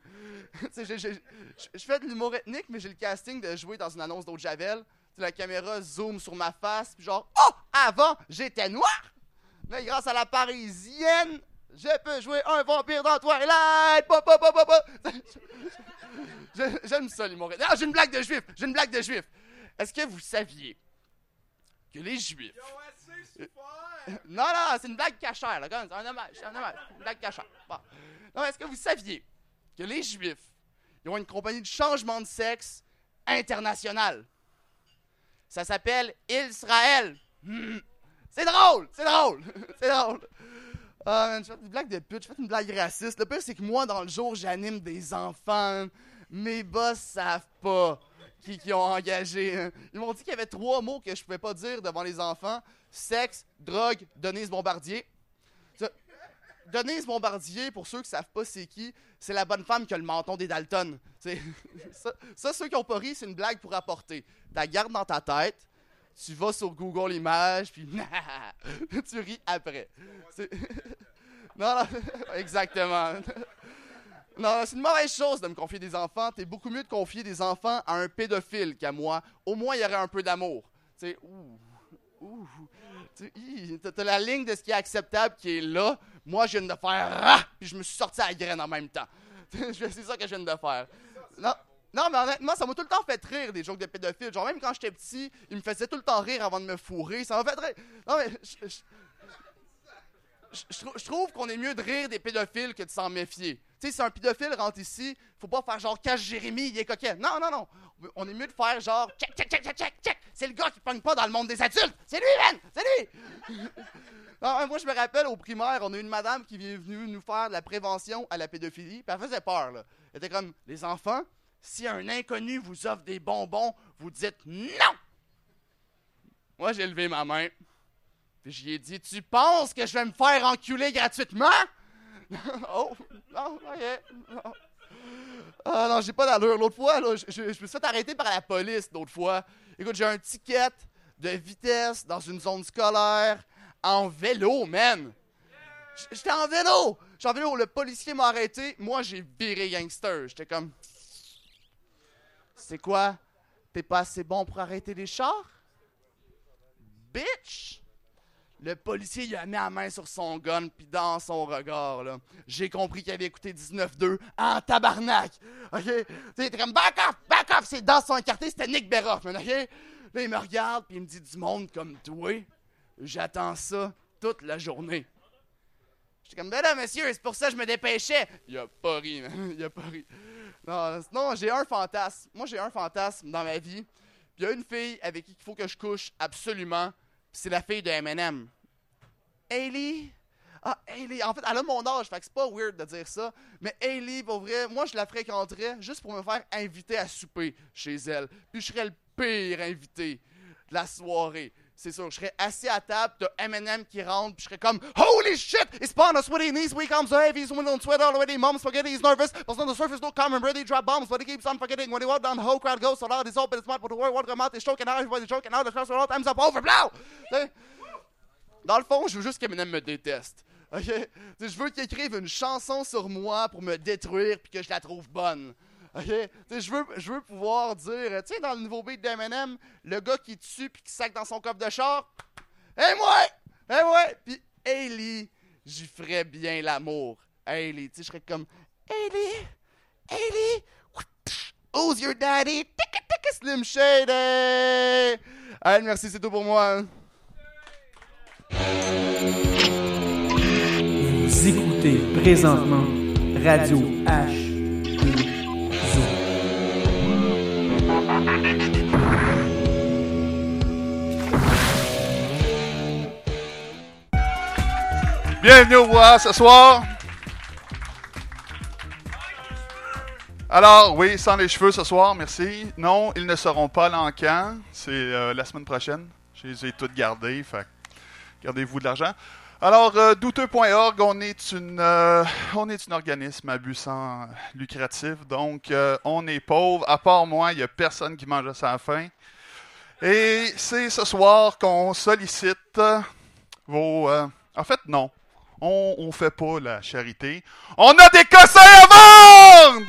Je fais de l'humour ethnique, mais j'ai le casting de jouer dans une annonce d'eau de Javel. La caméra zoome sur ma face, puis genre, oh! Avant, j'étais noir! Mais grâce à la Parisienne, je peux jouer un vampire dans Twilight! J'aime ça, l'humour. Ah, j'ai une blague de juif! Est-ce que vous saviez que les juifs... Non, c'est une blague cachère, là. C'est un hommage. Une blague cachère. Bon. Non, est-ce que vous saviez que les juifs, ils ont une compagnie de changement de sexe internationale? Ça s'appelle Israël. C'est drôle! Ah, man, je fais une blague de pute, je fais une blague raciste. Le pire, c'est que moi, dans le jour, j'anime des enfants. Mes boss savent pas qui ont engagé. Hein. Ils m'ont dit qu'il y avait 3 mots que je pouvais pas dire devant les enfants. Sexe, drogue, Denise Bombardier. Denise Bombardier, pour ceux qui savent pas c'est qui, c'est la bonne femme qui a le menton des Dalton. Ça, ceux qui ont pas ri, c'est une blague pour apporter. Tu la gardes dans ta tête, tu vas sur Google Images, puis tu ris après. Non, exactement. Non, c'est une mauvaise chose de me confier des enfants. T'es beaucoup mieux de confier des enfants à un pédophile qu'à moi. Au moins, il y aurait un peu d'amour. Tu sais, t'as la ligne de ce qui est acceptable qui est là. Moi, je viens de faire puis je me suis sorti à la graine en même temps. C'est ça que je viens de faire. Non, mais honnêtement, ça m'a tout le temps fait rire des jokes de pédophiles. Genre, même quand j'étais petit, ils me faisaient tout le temps rire avant de me fourrer. Ça m'a fait rire. Non, mais je trouve qu'on est mieux de rire des pédophiles que de s'en méfier. Tu sais, si un pédophile rentre ici, faut pas faire genre cache Jérémy, il est coquet. Non. On est mieux de faire genre check. C'est le gars qui pogne pas dans le monde des adultes. C'est lui, man! C'est lui! Non, moi, je me rappelle, au primaire, on a une madame qui est venue nous faire de la prévention à la pédophilie, puis elle faisait peur, là. Elle était comme, les enfants, si un inconnu vous offre des bonbons, vous dites non! Moi, j'ai levé ma main, puis j'y ai dit, tu penses que je vais me faire enculer gratuitement? Oh, non, ok. Ah non, j'ai pas d'allure. L'autre fois, là, je me suis fait arrêter par la police, l'autre fois. Écoute, j'ai un ticket de vitesse dans une zone scolaire en vélo, man. J'étais en vélo. J'étais en vélo. Le policier m'a arrêté. Moi, j'ai viré gangster. J'étais comme... C'est quoi? T'es pas assez bon pour arrêter les chars? Bitch! Le policier, il a mis la main sur son gun, puis dans son regard, là, j'ai compris qu'il avait écouté 19-2 en tabarnak. OK? Tu sais, il était comme back off! Ses dents sont écartées, c'était Nick Beroff, man, OK? Là, il me regarde, puis il me dit du monde comme toi. J'attends ça toute la journée. J'étais comme, ben là, monsieur, c'est pour ça que je me dépêchais. Il a pas ri, man. Il a pas ri. Non, j'ai un fantasme. Moi, j'ai un fantasme dans ma vie. Puis il y a une fille avec qui il faut que je couche absolument. Puis c'est la fille de Eminem. Hailey. Ah, Hailey. En fait, elle a mon âge, fait que c'est pas weird de dire ça. Mais Hailey, pour vrai, moi, je la fréquenterais juste pour me faire inviter à souper chez elle. Puis je serais le pire invité de la soirée. C'est sûr, je serais assis à table, t'as Eminem qui rentre, puis je serais comme holy shit! It's spawn a sweaty knees, we comes so heavy, someone don't sweat already, mom's spaghetti, he's nervous, but on the surface don't come and ready drop bombs, but he keeps on forgetting when he walk down the whole crowd goes so loud, he's open, it's mad, but the word won't come out, he's choking out, everybody's choking out, the crowd's all time's up, over, blow! Dans le fond, je veux juste qu'Eminem me déteste. Okay? Je veux qu'il écrive une chanson sur moi pour me détruire puis que je la trouve bonne. Okay? Je veux pouvoir dire, tu sais, dans le nouveau beat d'Eminem, le gars qui tue puis qui sac dans son coffre de char, hey moi! Puis Hailey, j'y ferais bien l'amour. Hailey, tu sais, je serais comme, Hailey, who's your daddy? Slim Shady! Allez, merci, c'est tout pour moi.
Vous écoutez présentement Radio H.
Bienvenue au Bois ce soir. Alors, oui, sans les cheveux ce soir, merci. Non, ils ne seront pas à l'encan. C'est la semaine prochaine. Je les ai toutes gardées, fait gardez-vous de l'argent. Alors, douteux.org, on est un organisme à but sans lucratif, donc on est pauvre. À part moi, il n'y a personne qui mange à sa faim. Et c'est ce soir qu'on sollicite vos... en fait, non. On ne fait pas la charité. On a des cossins à vendre!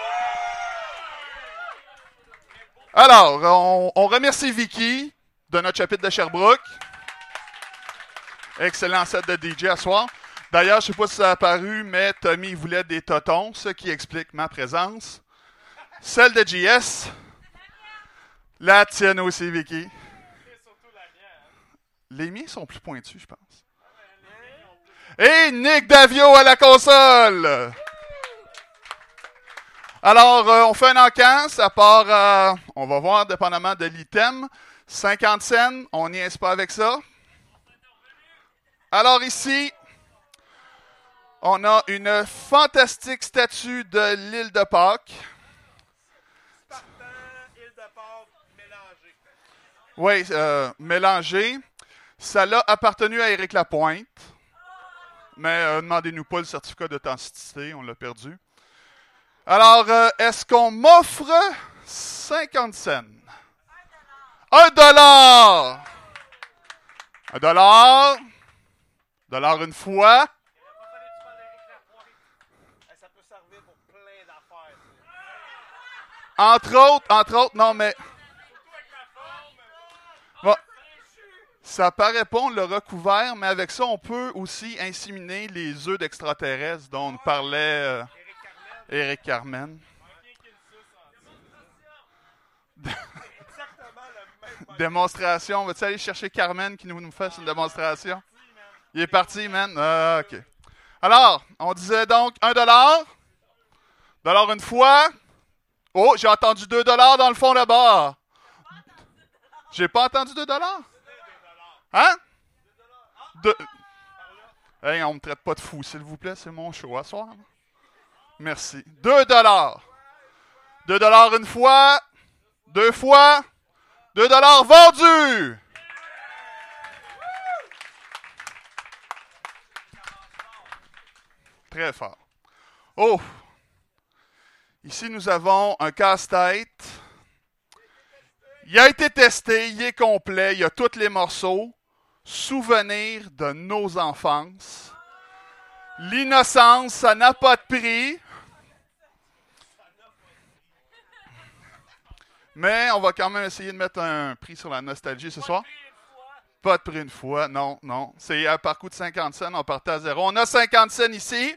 Alors, on remercie Vicky de notre chapitre de Sherbrooke. Excellent set de DJ à soir. D'ailleurs, je ne sais pas si ça a apparu, mais Tommy voulait des totons, ce qui explique ma présence. Celle de JS. La tienne aussi, Vicky. Les miens sont plus pointus, je pense. Et Nick Davio à la console. Alors, on fait un encan, ça part, on va voir, dépendamment de l'item, 50 cents, on n'y est pas avec ça. Alors ici, on a une fantastique statue de l'île de Pâques. Oui, mélangée. Ça l'a appartenu à Éric Lapointe. Mais demandez-nous pas le certificat d'authenticité, on l'a perdu. Alors, est-ce qu'on m'offre 50 cents? $1! $1 une fois.
servir pour plein d'affaires.
Entre autres, non, mais... Bon. Ça paraît pas, on l'a recouvert, mais avec ça, on peut aussi inséminer les œufs d'extraterrestres dont nous parlait Éric Carmen. Démonstration. Va-tu aller chercher Carmen qui nous fasse une démonstration? Il est parti, man. Ah, OK. Alors, on disait donc $1. $1 une fois. Oh, j'ai entendu $2 dans le fond là-bas. J'ai pas entendu $2? Hein? Hey, on me traite pas de fou, s'il vous plaît. C'est mon show à soir. Merci. $2. $2 une fois. 2 fois. $2 vendus. Très fort. Oh! Ici, nous avons un casse-tête. Il a été testé, il est complet, il y a tous les morceaux. Souvenirs de nos enfances. L'innocence, ça n'a pas de prix. Mais on va quand même essayer de mettre un prix sur la nostalgie ce soir. Pas de prix une fois, non. C'est un parcours de 50 cents, on partait à 0. On a 50 cents ici.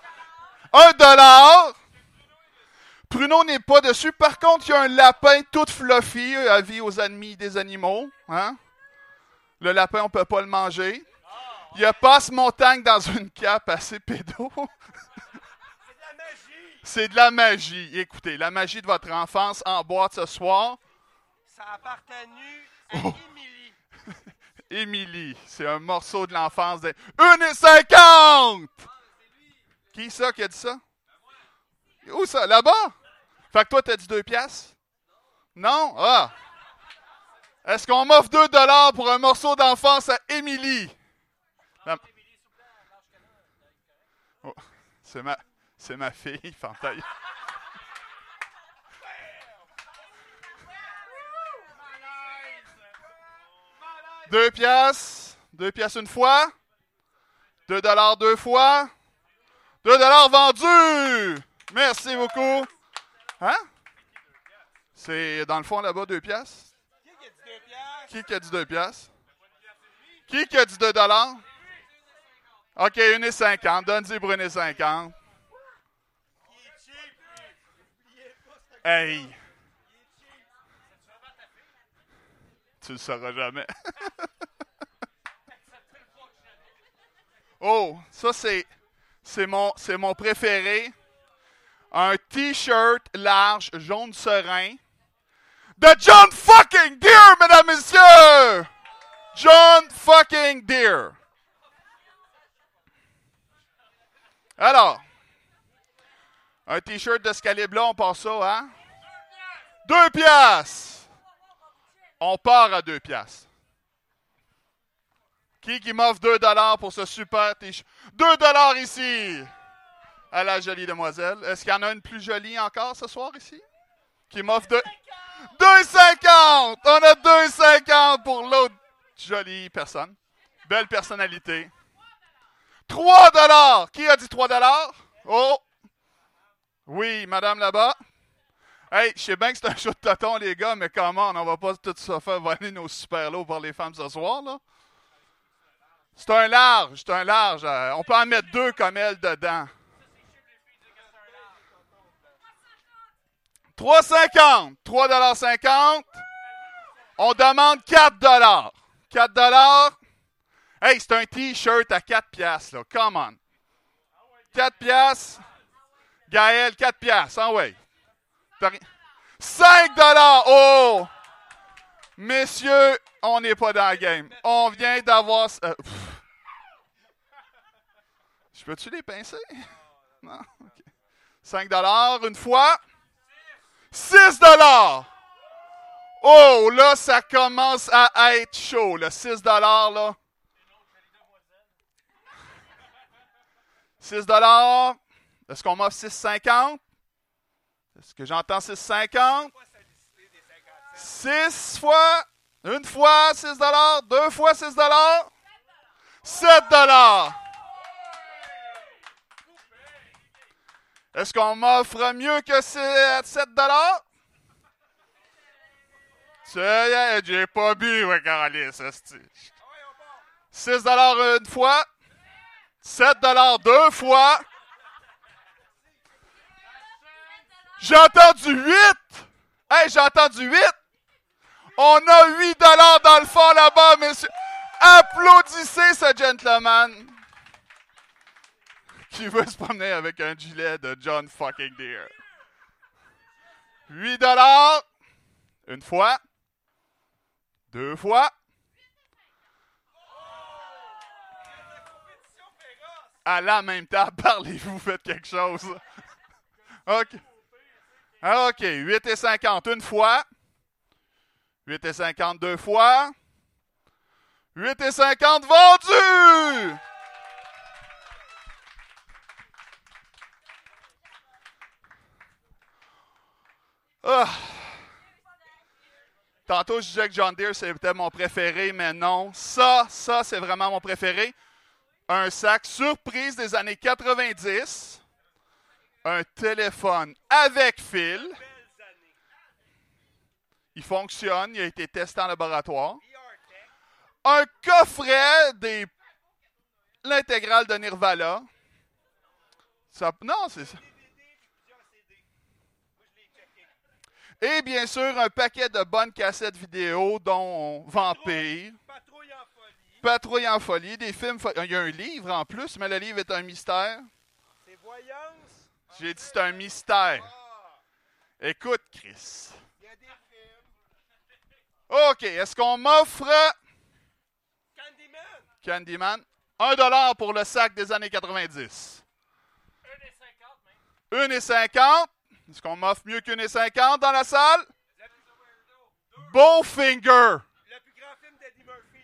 $1. Pruneau n'est pas dessus. Par contre, il y a un lapin tout fluffy, avis aux ennemis des animaux. Hein? Le lapin, on ne peut pas le manger. Il y a Passe-Montagne dans une cape assez pédo. C'est de la magie. Écoutez, la magie de votre enfance en boîte ce soir.
Ça a appartenu à Émilie.
Émilie, c'est un morceau de l'enfance de 1,50! Qui ça qui a dit ça? Où ça? Là-bas? Fait que toi, t'as dit 2 piastres? Non? Ah! Est-ce qu'on m'offre $2 pour un morceau d'enfance à Émilie? Oh, c'est ma fille, Fantaille. $2. $2 une fois. $2 2 fois. $2 vendus! Merci beaucoup. Hein? C'est dans le fond là-bas 2 piastres. Qui a dit 2 piastres? Qui a dit 2 $? OK, 1,50. Donne-y pour 1,50. Hey! Tu le sauras jamais. Oh, ça c'est mon préféré. Un T-shirt large, jaune serein. De John fucking Deere, mesdames, messieurs! John fucking Deere. Alors, un T-shirt de ce calibre-là, on part ça, hein? 2 piastres! On part à 2 piastres. Qui m'offre 2 $ pour ce super T-shirt? 2 $ ici! À la jolie demoiselle. Est-ce qu'il y en a une plus jolie encore ce soir ici? Qui m'offre 2,50! On a 2,50 pour l'autre jolie personne. Belle personnalité. 3 $! Qui a dit 3 $? Oh! Oui, madame là-bas. Hey, je sais bien que c'est un show de tonton, les gars, mais comment on va pas tout se faire voler nos super lots par les femmes ce soir, là? C'est un large. On peut en mettre 2 comme elle dedans. 3,50. 3,50 $. On demande 4 $. 4 $. Hey, c'est un T-shirt à 4 piastres, là. Come on. 4 piastres. Gaël, 4 piastres. Ah ouais. 5 $. Oh! Messieurs, on n'est pas dans la game. On vient d'avoir... Je peux-tu les pincer? Non? Okay. 5 $ une fois. 6 $. Oh, là, ça commence à être chaud. Le 6 $, là. 6 $. Est-ce qu'on m'offre 6,50? Est-ce que j'entends 6,50? 6 fois. Une fois 6 $. 2 fois 6 $. 7 $. Est-ce qu'on m'offre mieux que 7 $? J'ai pas bu, ouais, Carolis, 6 $ une fois. 7 $ deux fois. J'ai entendu 8! Hey, j'ai entendu 8! On a 8 $ dans le fond là-bas, messieurs. Applaudissez ce gentleman qui veut se promener avec un gilet de John fucking Deere. 8 $ une fois. 2 fois. À la même table, parlez-vous, faites quelque chose. OK. OK, 8,50 une fois. 8,50 deux fois. 8,50 vendu! Ah. Tantôt, je disais que John Deere, c'était mon préféré, mais non. Ça, c'est vraiment mon préféré. Un sac surprise des années 90. Un téléphone avec fil. Il fonctionne, il a été testé en laboratoire. Un coffret des l'intégrale de Nirvana. Non, c'est ça. Et bien sûr, un paquet de bonnes cassettes vidéo, dont Vampire, Patrouille en folie, des films. Il y a un livre en plus, mais le livre est un mystère. C'est Voyance? J'ai dit c'est un mystère. Écoute, Chris. Il y a des films. OK, est-ce qu'on m'offre Candyman? 1 $ pour le sac des années 90. 1,50. Est-ce qu'on m'offre mieux qu'1,50 dans la salle? Bowfinger. Le plus grand film d'Eddie Murphy.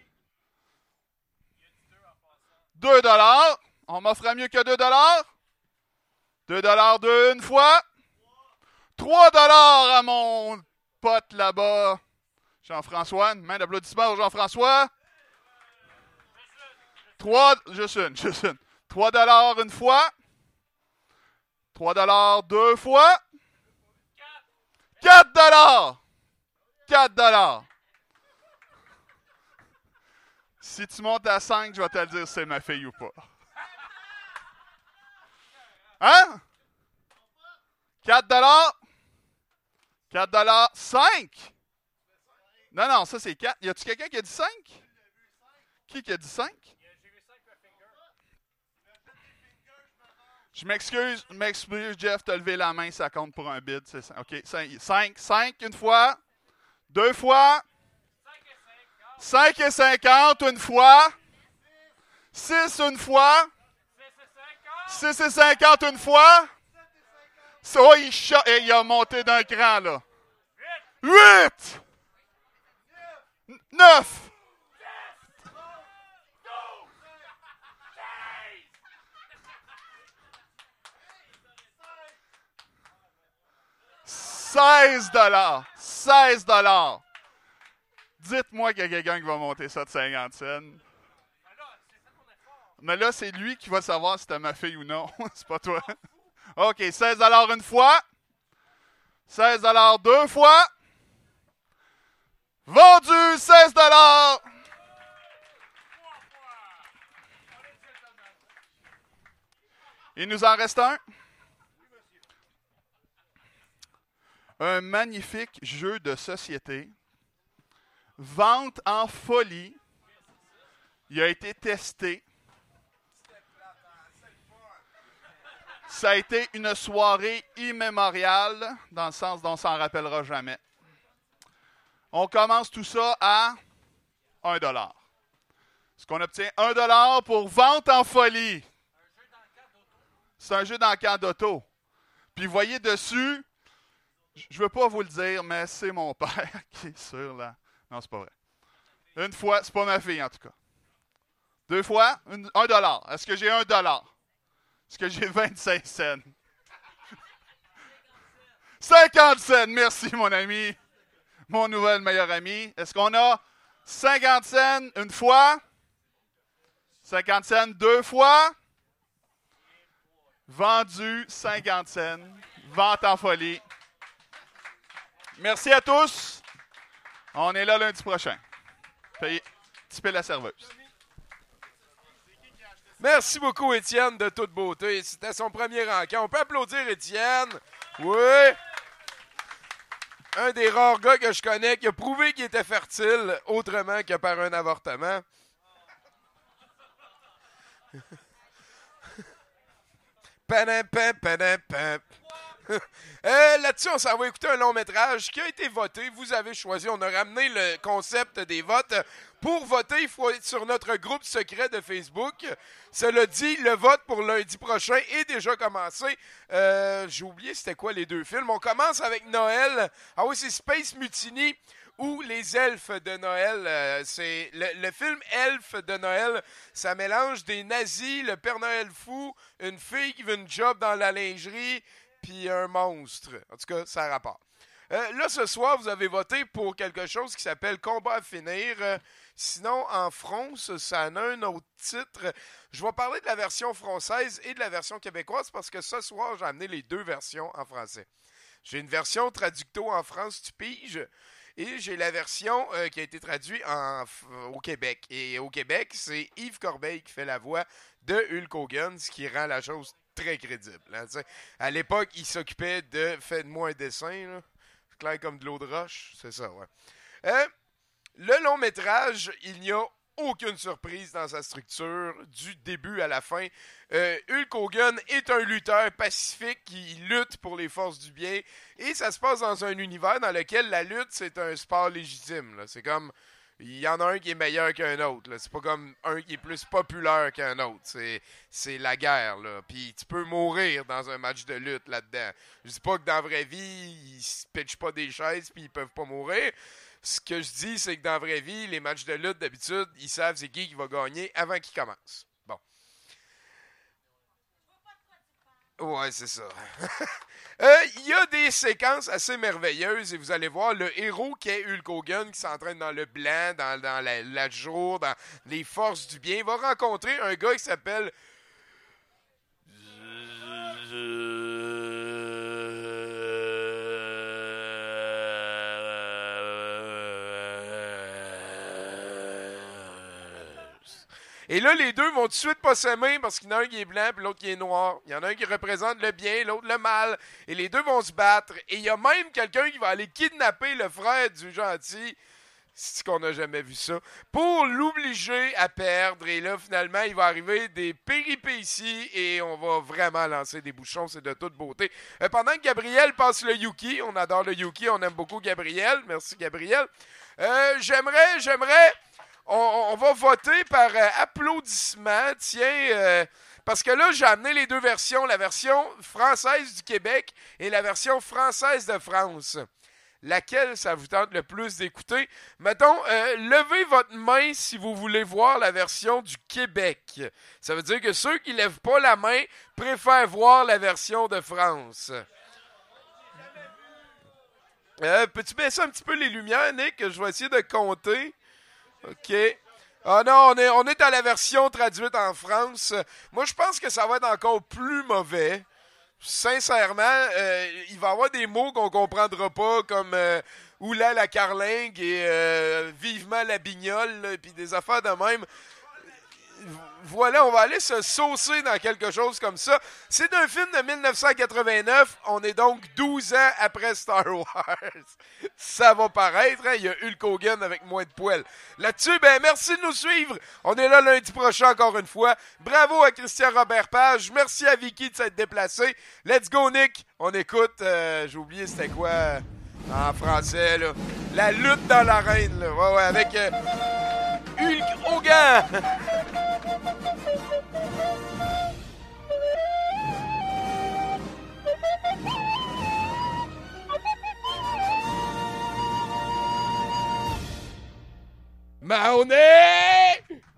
2 $. On m'offre mieux que 2 $? 2 $ deux une fois. 3 $ à mon pote là-bas. Jean-François. Une main d'applaudissement au Jean-François. Juste une. 3 $ une fois. 3 $ deux fois. 4 $. 4 $. Si tu montes à 5, je vais te le dire si c'est ma fille ou pas. Hein? 4 $? 4 $? 5? Non, ça c'est 4. Y a-tu quelqu'un qui a dit 5? Qui a dit 5? Je m'excuse, Jeff, t'as levé la main, ça compte pour un bid. C'est ça. OK, 5 une fois. 2 fois. 5,50 une fois. 6 une fois. 6,50 une fois. Oh, il a monté d'un cran, là. 8! 9! 16 $. 16 $. Dites-moi qu'il y a quelqu'un qui va monter ça de 50 cents. Mais là, c'est lui qui va savoir si c'était ma fille ou non. C'est pas toi. OK, 16 $ une fois. 16 $ deux fois. Vendu 16 $. Il nous en reste un. Un magnifique jeu de société. Vente en folie. Il a été testé. Ça a été une soirée immémoriale, dans le sens dont on s'en rappellera jamais. On commence tout ça à 1 $. Est-ce qu'on obtient 1 $ pour vente en folie? C'est un jeu d'encan d'auto. Puis vous voyez dessus, je ne veux pas vous le dire, mais c'est mon père qui est sur là. Non, c'est pas vrai. Une fois, c'est pas ma fille en tout cas. 2 fois, 1 $. Est-ce que j'ai 1 $? Est-ce que j'ai 25 cents? 50 cents, merci mon ami. Mon nouvel meilleur ami. Est-ce qu'on a 50 cents une fois? 50 cents deux fois? Vendu 50 cents. Vente en folie. Merci à tous. On est là lundi prochain. Payez. Tipez la serveuse.
Merci beaucoup, Étienne, de toute beauté. C'était son premier rencontre. On peut applaudir Étienne. Oui. Un des rares gars que je connais qui a prouvé qu'il était fertile autrement que par un avortement. Là-dessus, on s'en va écouter un long métrage qui a été voté. Vous avez choisi. On a ramené le concept des votes. Pour voter, il faut être sur notre groupe secret de Facebook. Cela dit, le vote pour lundi prochain est déjà commencé. J'ai oublié c'était quoi les deux films. On commence avec Noël. Ah oui, c'est Space Mutiny ou Les Elfes de Noël. C'est le film Elfes de Noël. Ça mélange des nazis, le Père Noël fou, une fille qui veut une job dans la lingerie, puis un monstre. En tout cas, ça a rapport. Là, ce soir, vous avez voté pour quelque chose qui s'appelle Combat à finir. Sinon, en France, ça en a un autre titre. Je vais parler de la version française et de la version québécoise parce que ce soir, j'ai amené les deux versions en français. J'ai une version traducto en France, tu piges, et j'ai la version qui a été traduite au Québec. Et au Québec, c'est Yves Corbeil qui fait la voix de Hulk Hogan, ce qui rend la chose très crédible. Hein, à l'époque, il s'occupait de « Faites-moi un dessin », là. Clair comme de l'eau de roche, c'est ça, ouais. Le long métrage, il n'y a aucune surprise dans sa structure, du début à la fin. Hulk Hogan est un lutteur pacifique qui lutte pour les forces du bien, et ça se passe dans un univers dans lequel la lutte, c'est un sport légitime. Là. C'est comme, il y en a un qui est meilleur qu'un autre. Là. C'est pas comme un qui est plus populaire qu'un autre. C'est la guerre, là. Puis tu peux mourir dans un match de lutte là-dedans. Je dis pas que dans la vraie vie, ils se pitchent pas des chaises puis ils peuvent pas mourir. Ce que je dis, c'est que dans la vraie vie, les matchs de lutte, d'habitude, ils savent c'est qui va gagner avant qu'ils commencent. Bon. Ouais, c'est ça. Il y a des séquences assez merveilleuses et vous allez voir le héros qui est Hulk Hogan qui s'entraîne dans le blanc, dans la jour, dans les forces du bien. Il va rencontrer un gars qui s'appelle Et là, les deux vont tout de suite pas s'aimer parce qu'il y en a un qui est blanc et l'autre qui est noir. Il y en a un qui représente le bien, l'autre le mal. Et les deux vont se battre. Et il y a même quelqu'un qui va aller kidnapper le frère du gentil. C'est qu'on n'a jamais vu ça. Pour l'obliger à perdre. Et là, finalement, il va arriver des péripéties et on va vraiment lancer des bouchons. C'est de toute beauté. Pendant que Gabriel passe le Yuki, on adore le Yuki, on aime beaucoup Gabriel. Merci, Gabriel. J'aimerais... On va voter par applaudissement, tiens, parce que là, j'ai amené les deux versions, la version française du Québec et la version française de France. Laquelle ça vous tente le plus d'écouter? Mettons, levez votre main si vous voulez voir la version du Québec. Ça veut dire que ceux qui ne lèvent pas la main préfèrent voir la version de France. Peux-tu baisser un petit peu les lumières, Nick? Je vais essayer de compter. OK. Ah non, on est à la version traduite en France. Moi, je pense que ça va être encore plus mauvais. Sincèrement, il va y avoir des mots qu'on comprendra pas, comme oula la carlingue et vivement la bignole, puis des affaires de même. Voilà, on va aller se saucer dans quelque chose comme ça. C'est un film de 1989. On est donc 12 ans après Star Wars. Ça va paraître, hein? Il y a Hulk Hogan avec moins de poils. Là-dessus, ben merci de nous suivre. On est là lundi prochain encore une fois. Bravo à Christian Robert Page. Merci à Vicky de s'être déplacé. Let's go, Nick. On écoute, j'ai oublié c'était quoi en français, là. La lutte dans l'arène, là. Ouais, avec Hulk Hogan. Mahoney!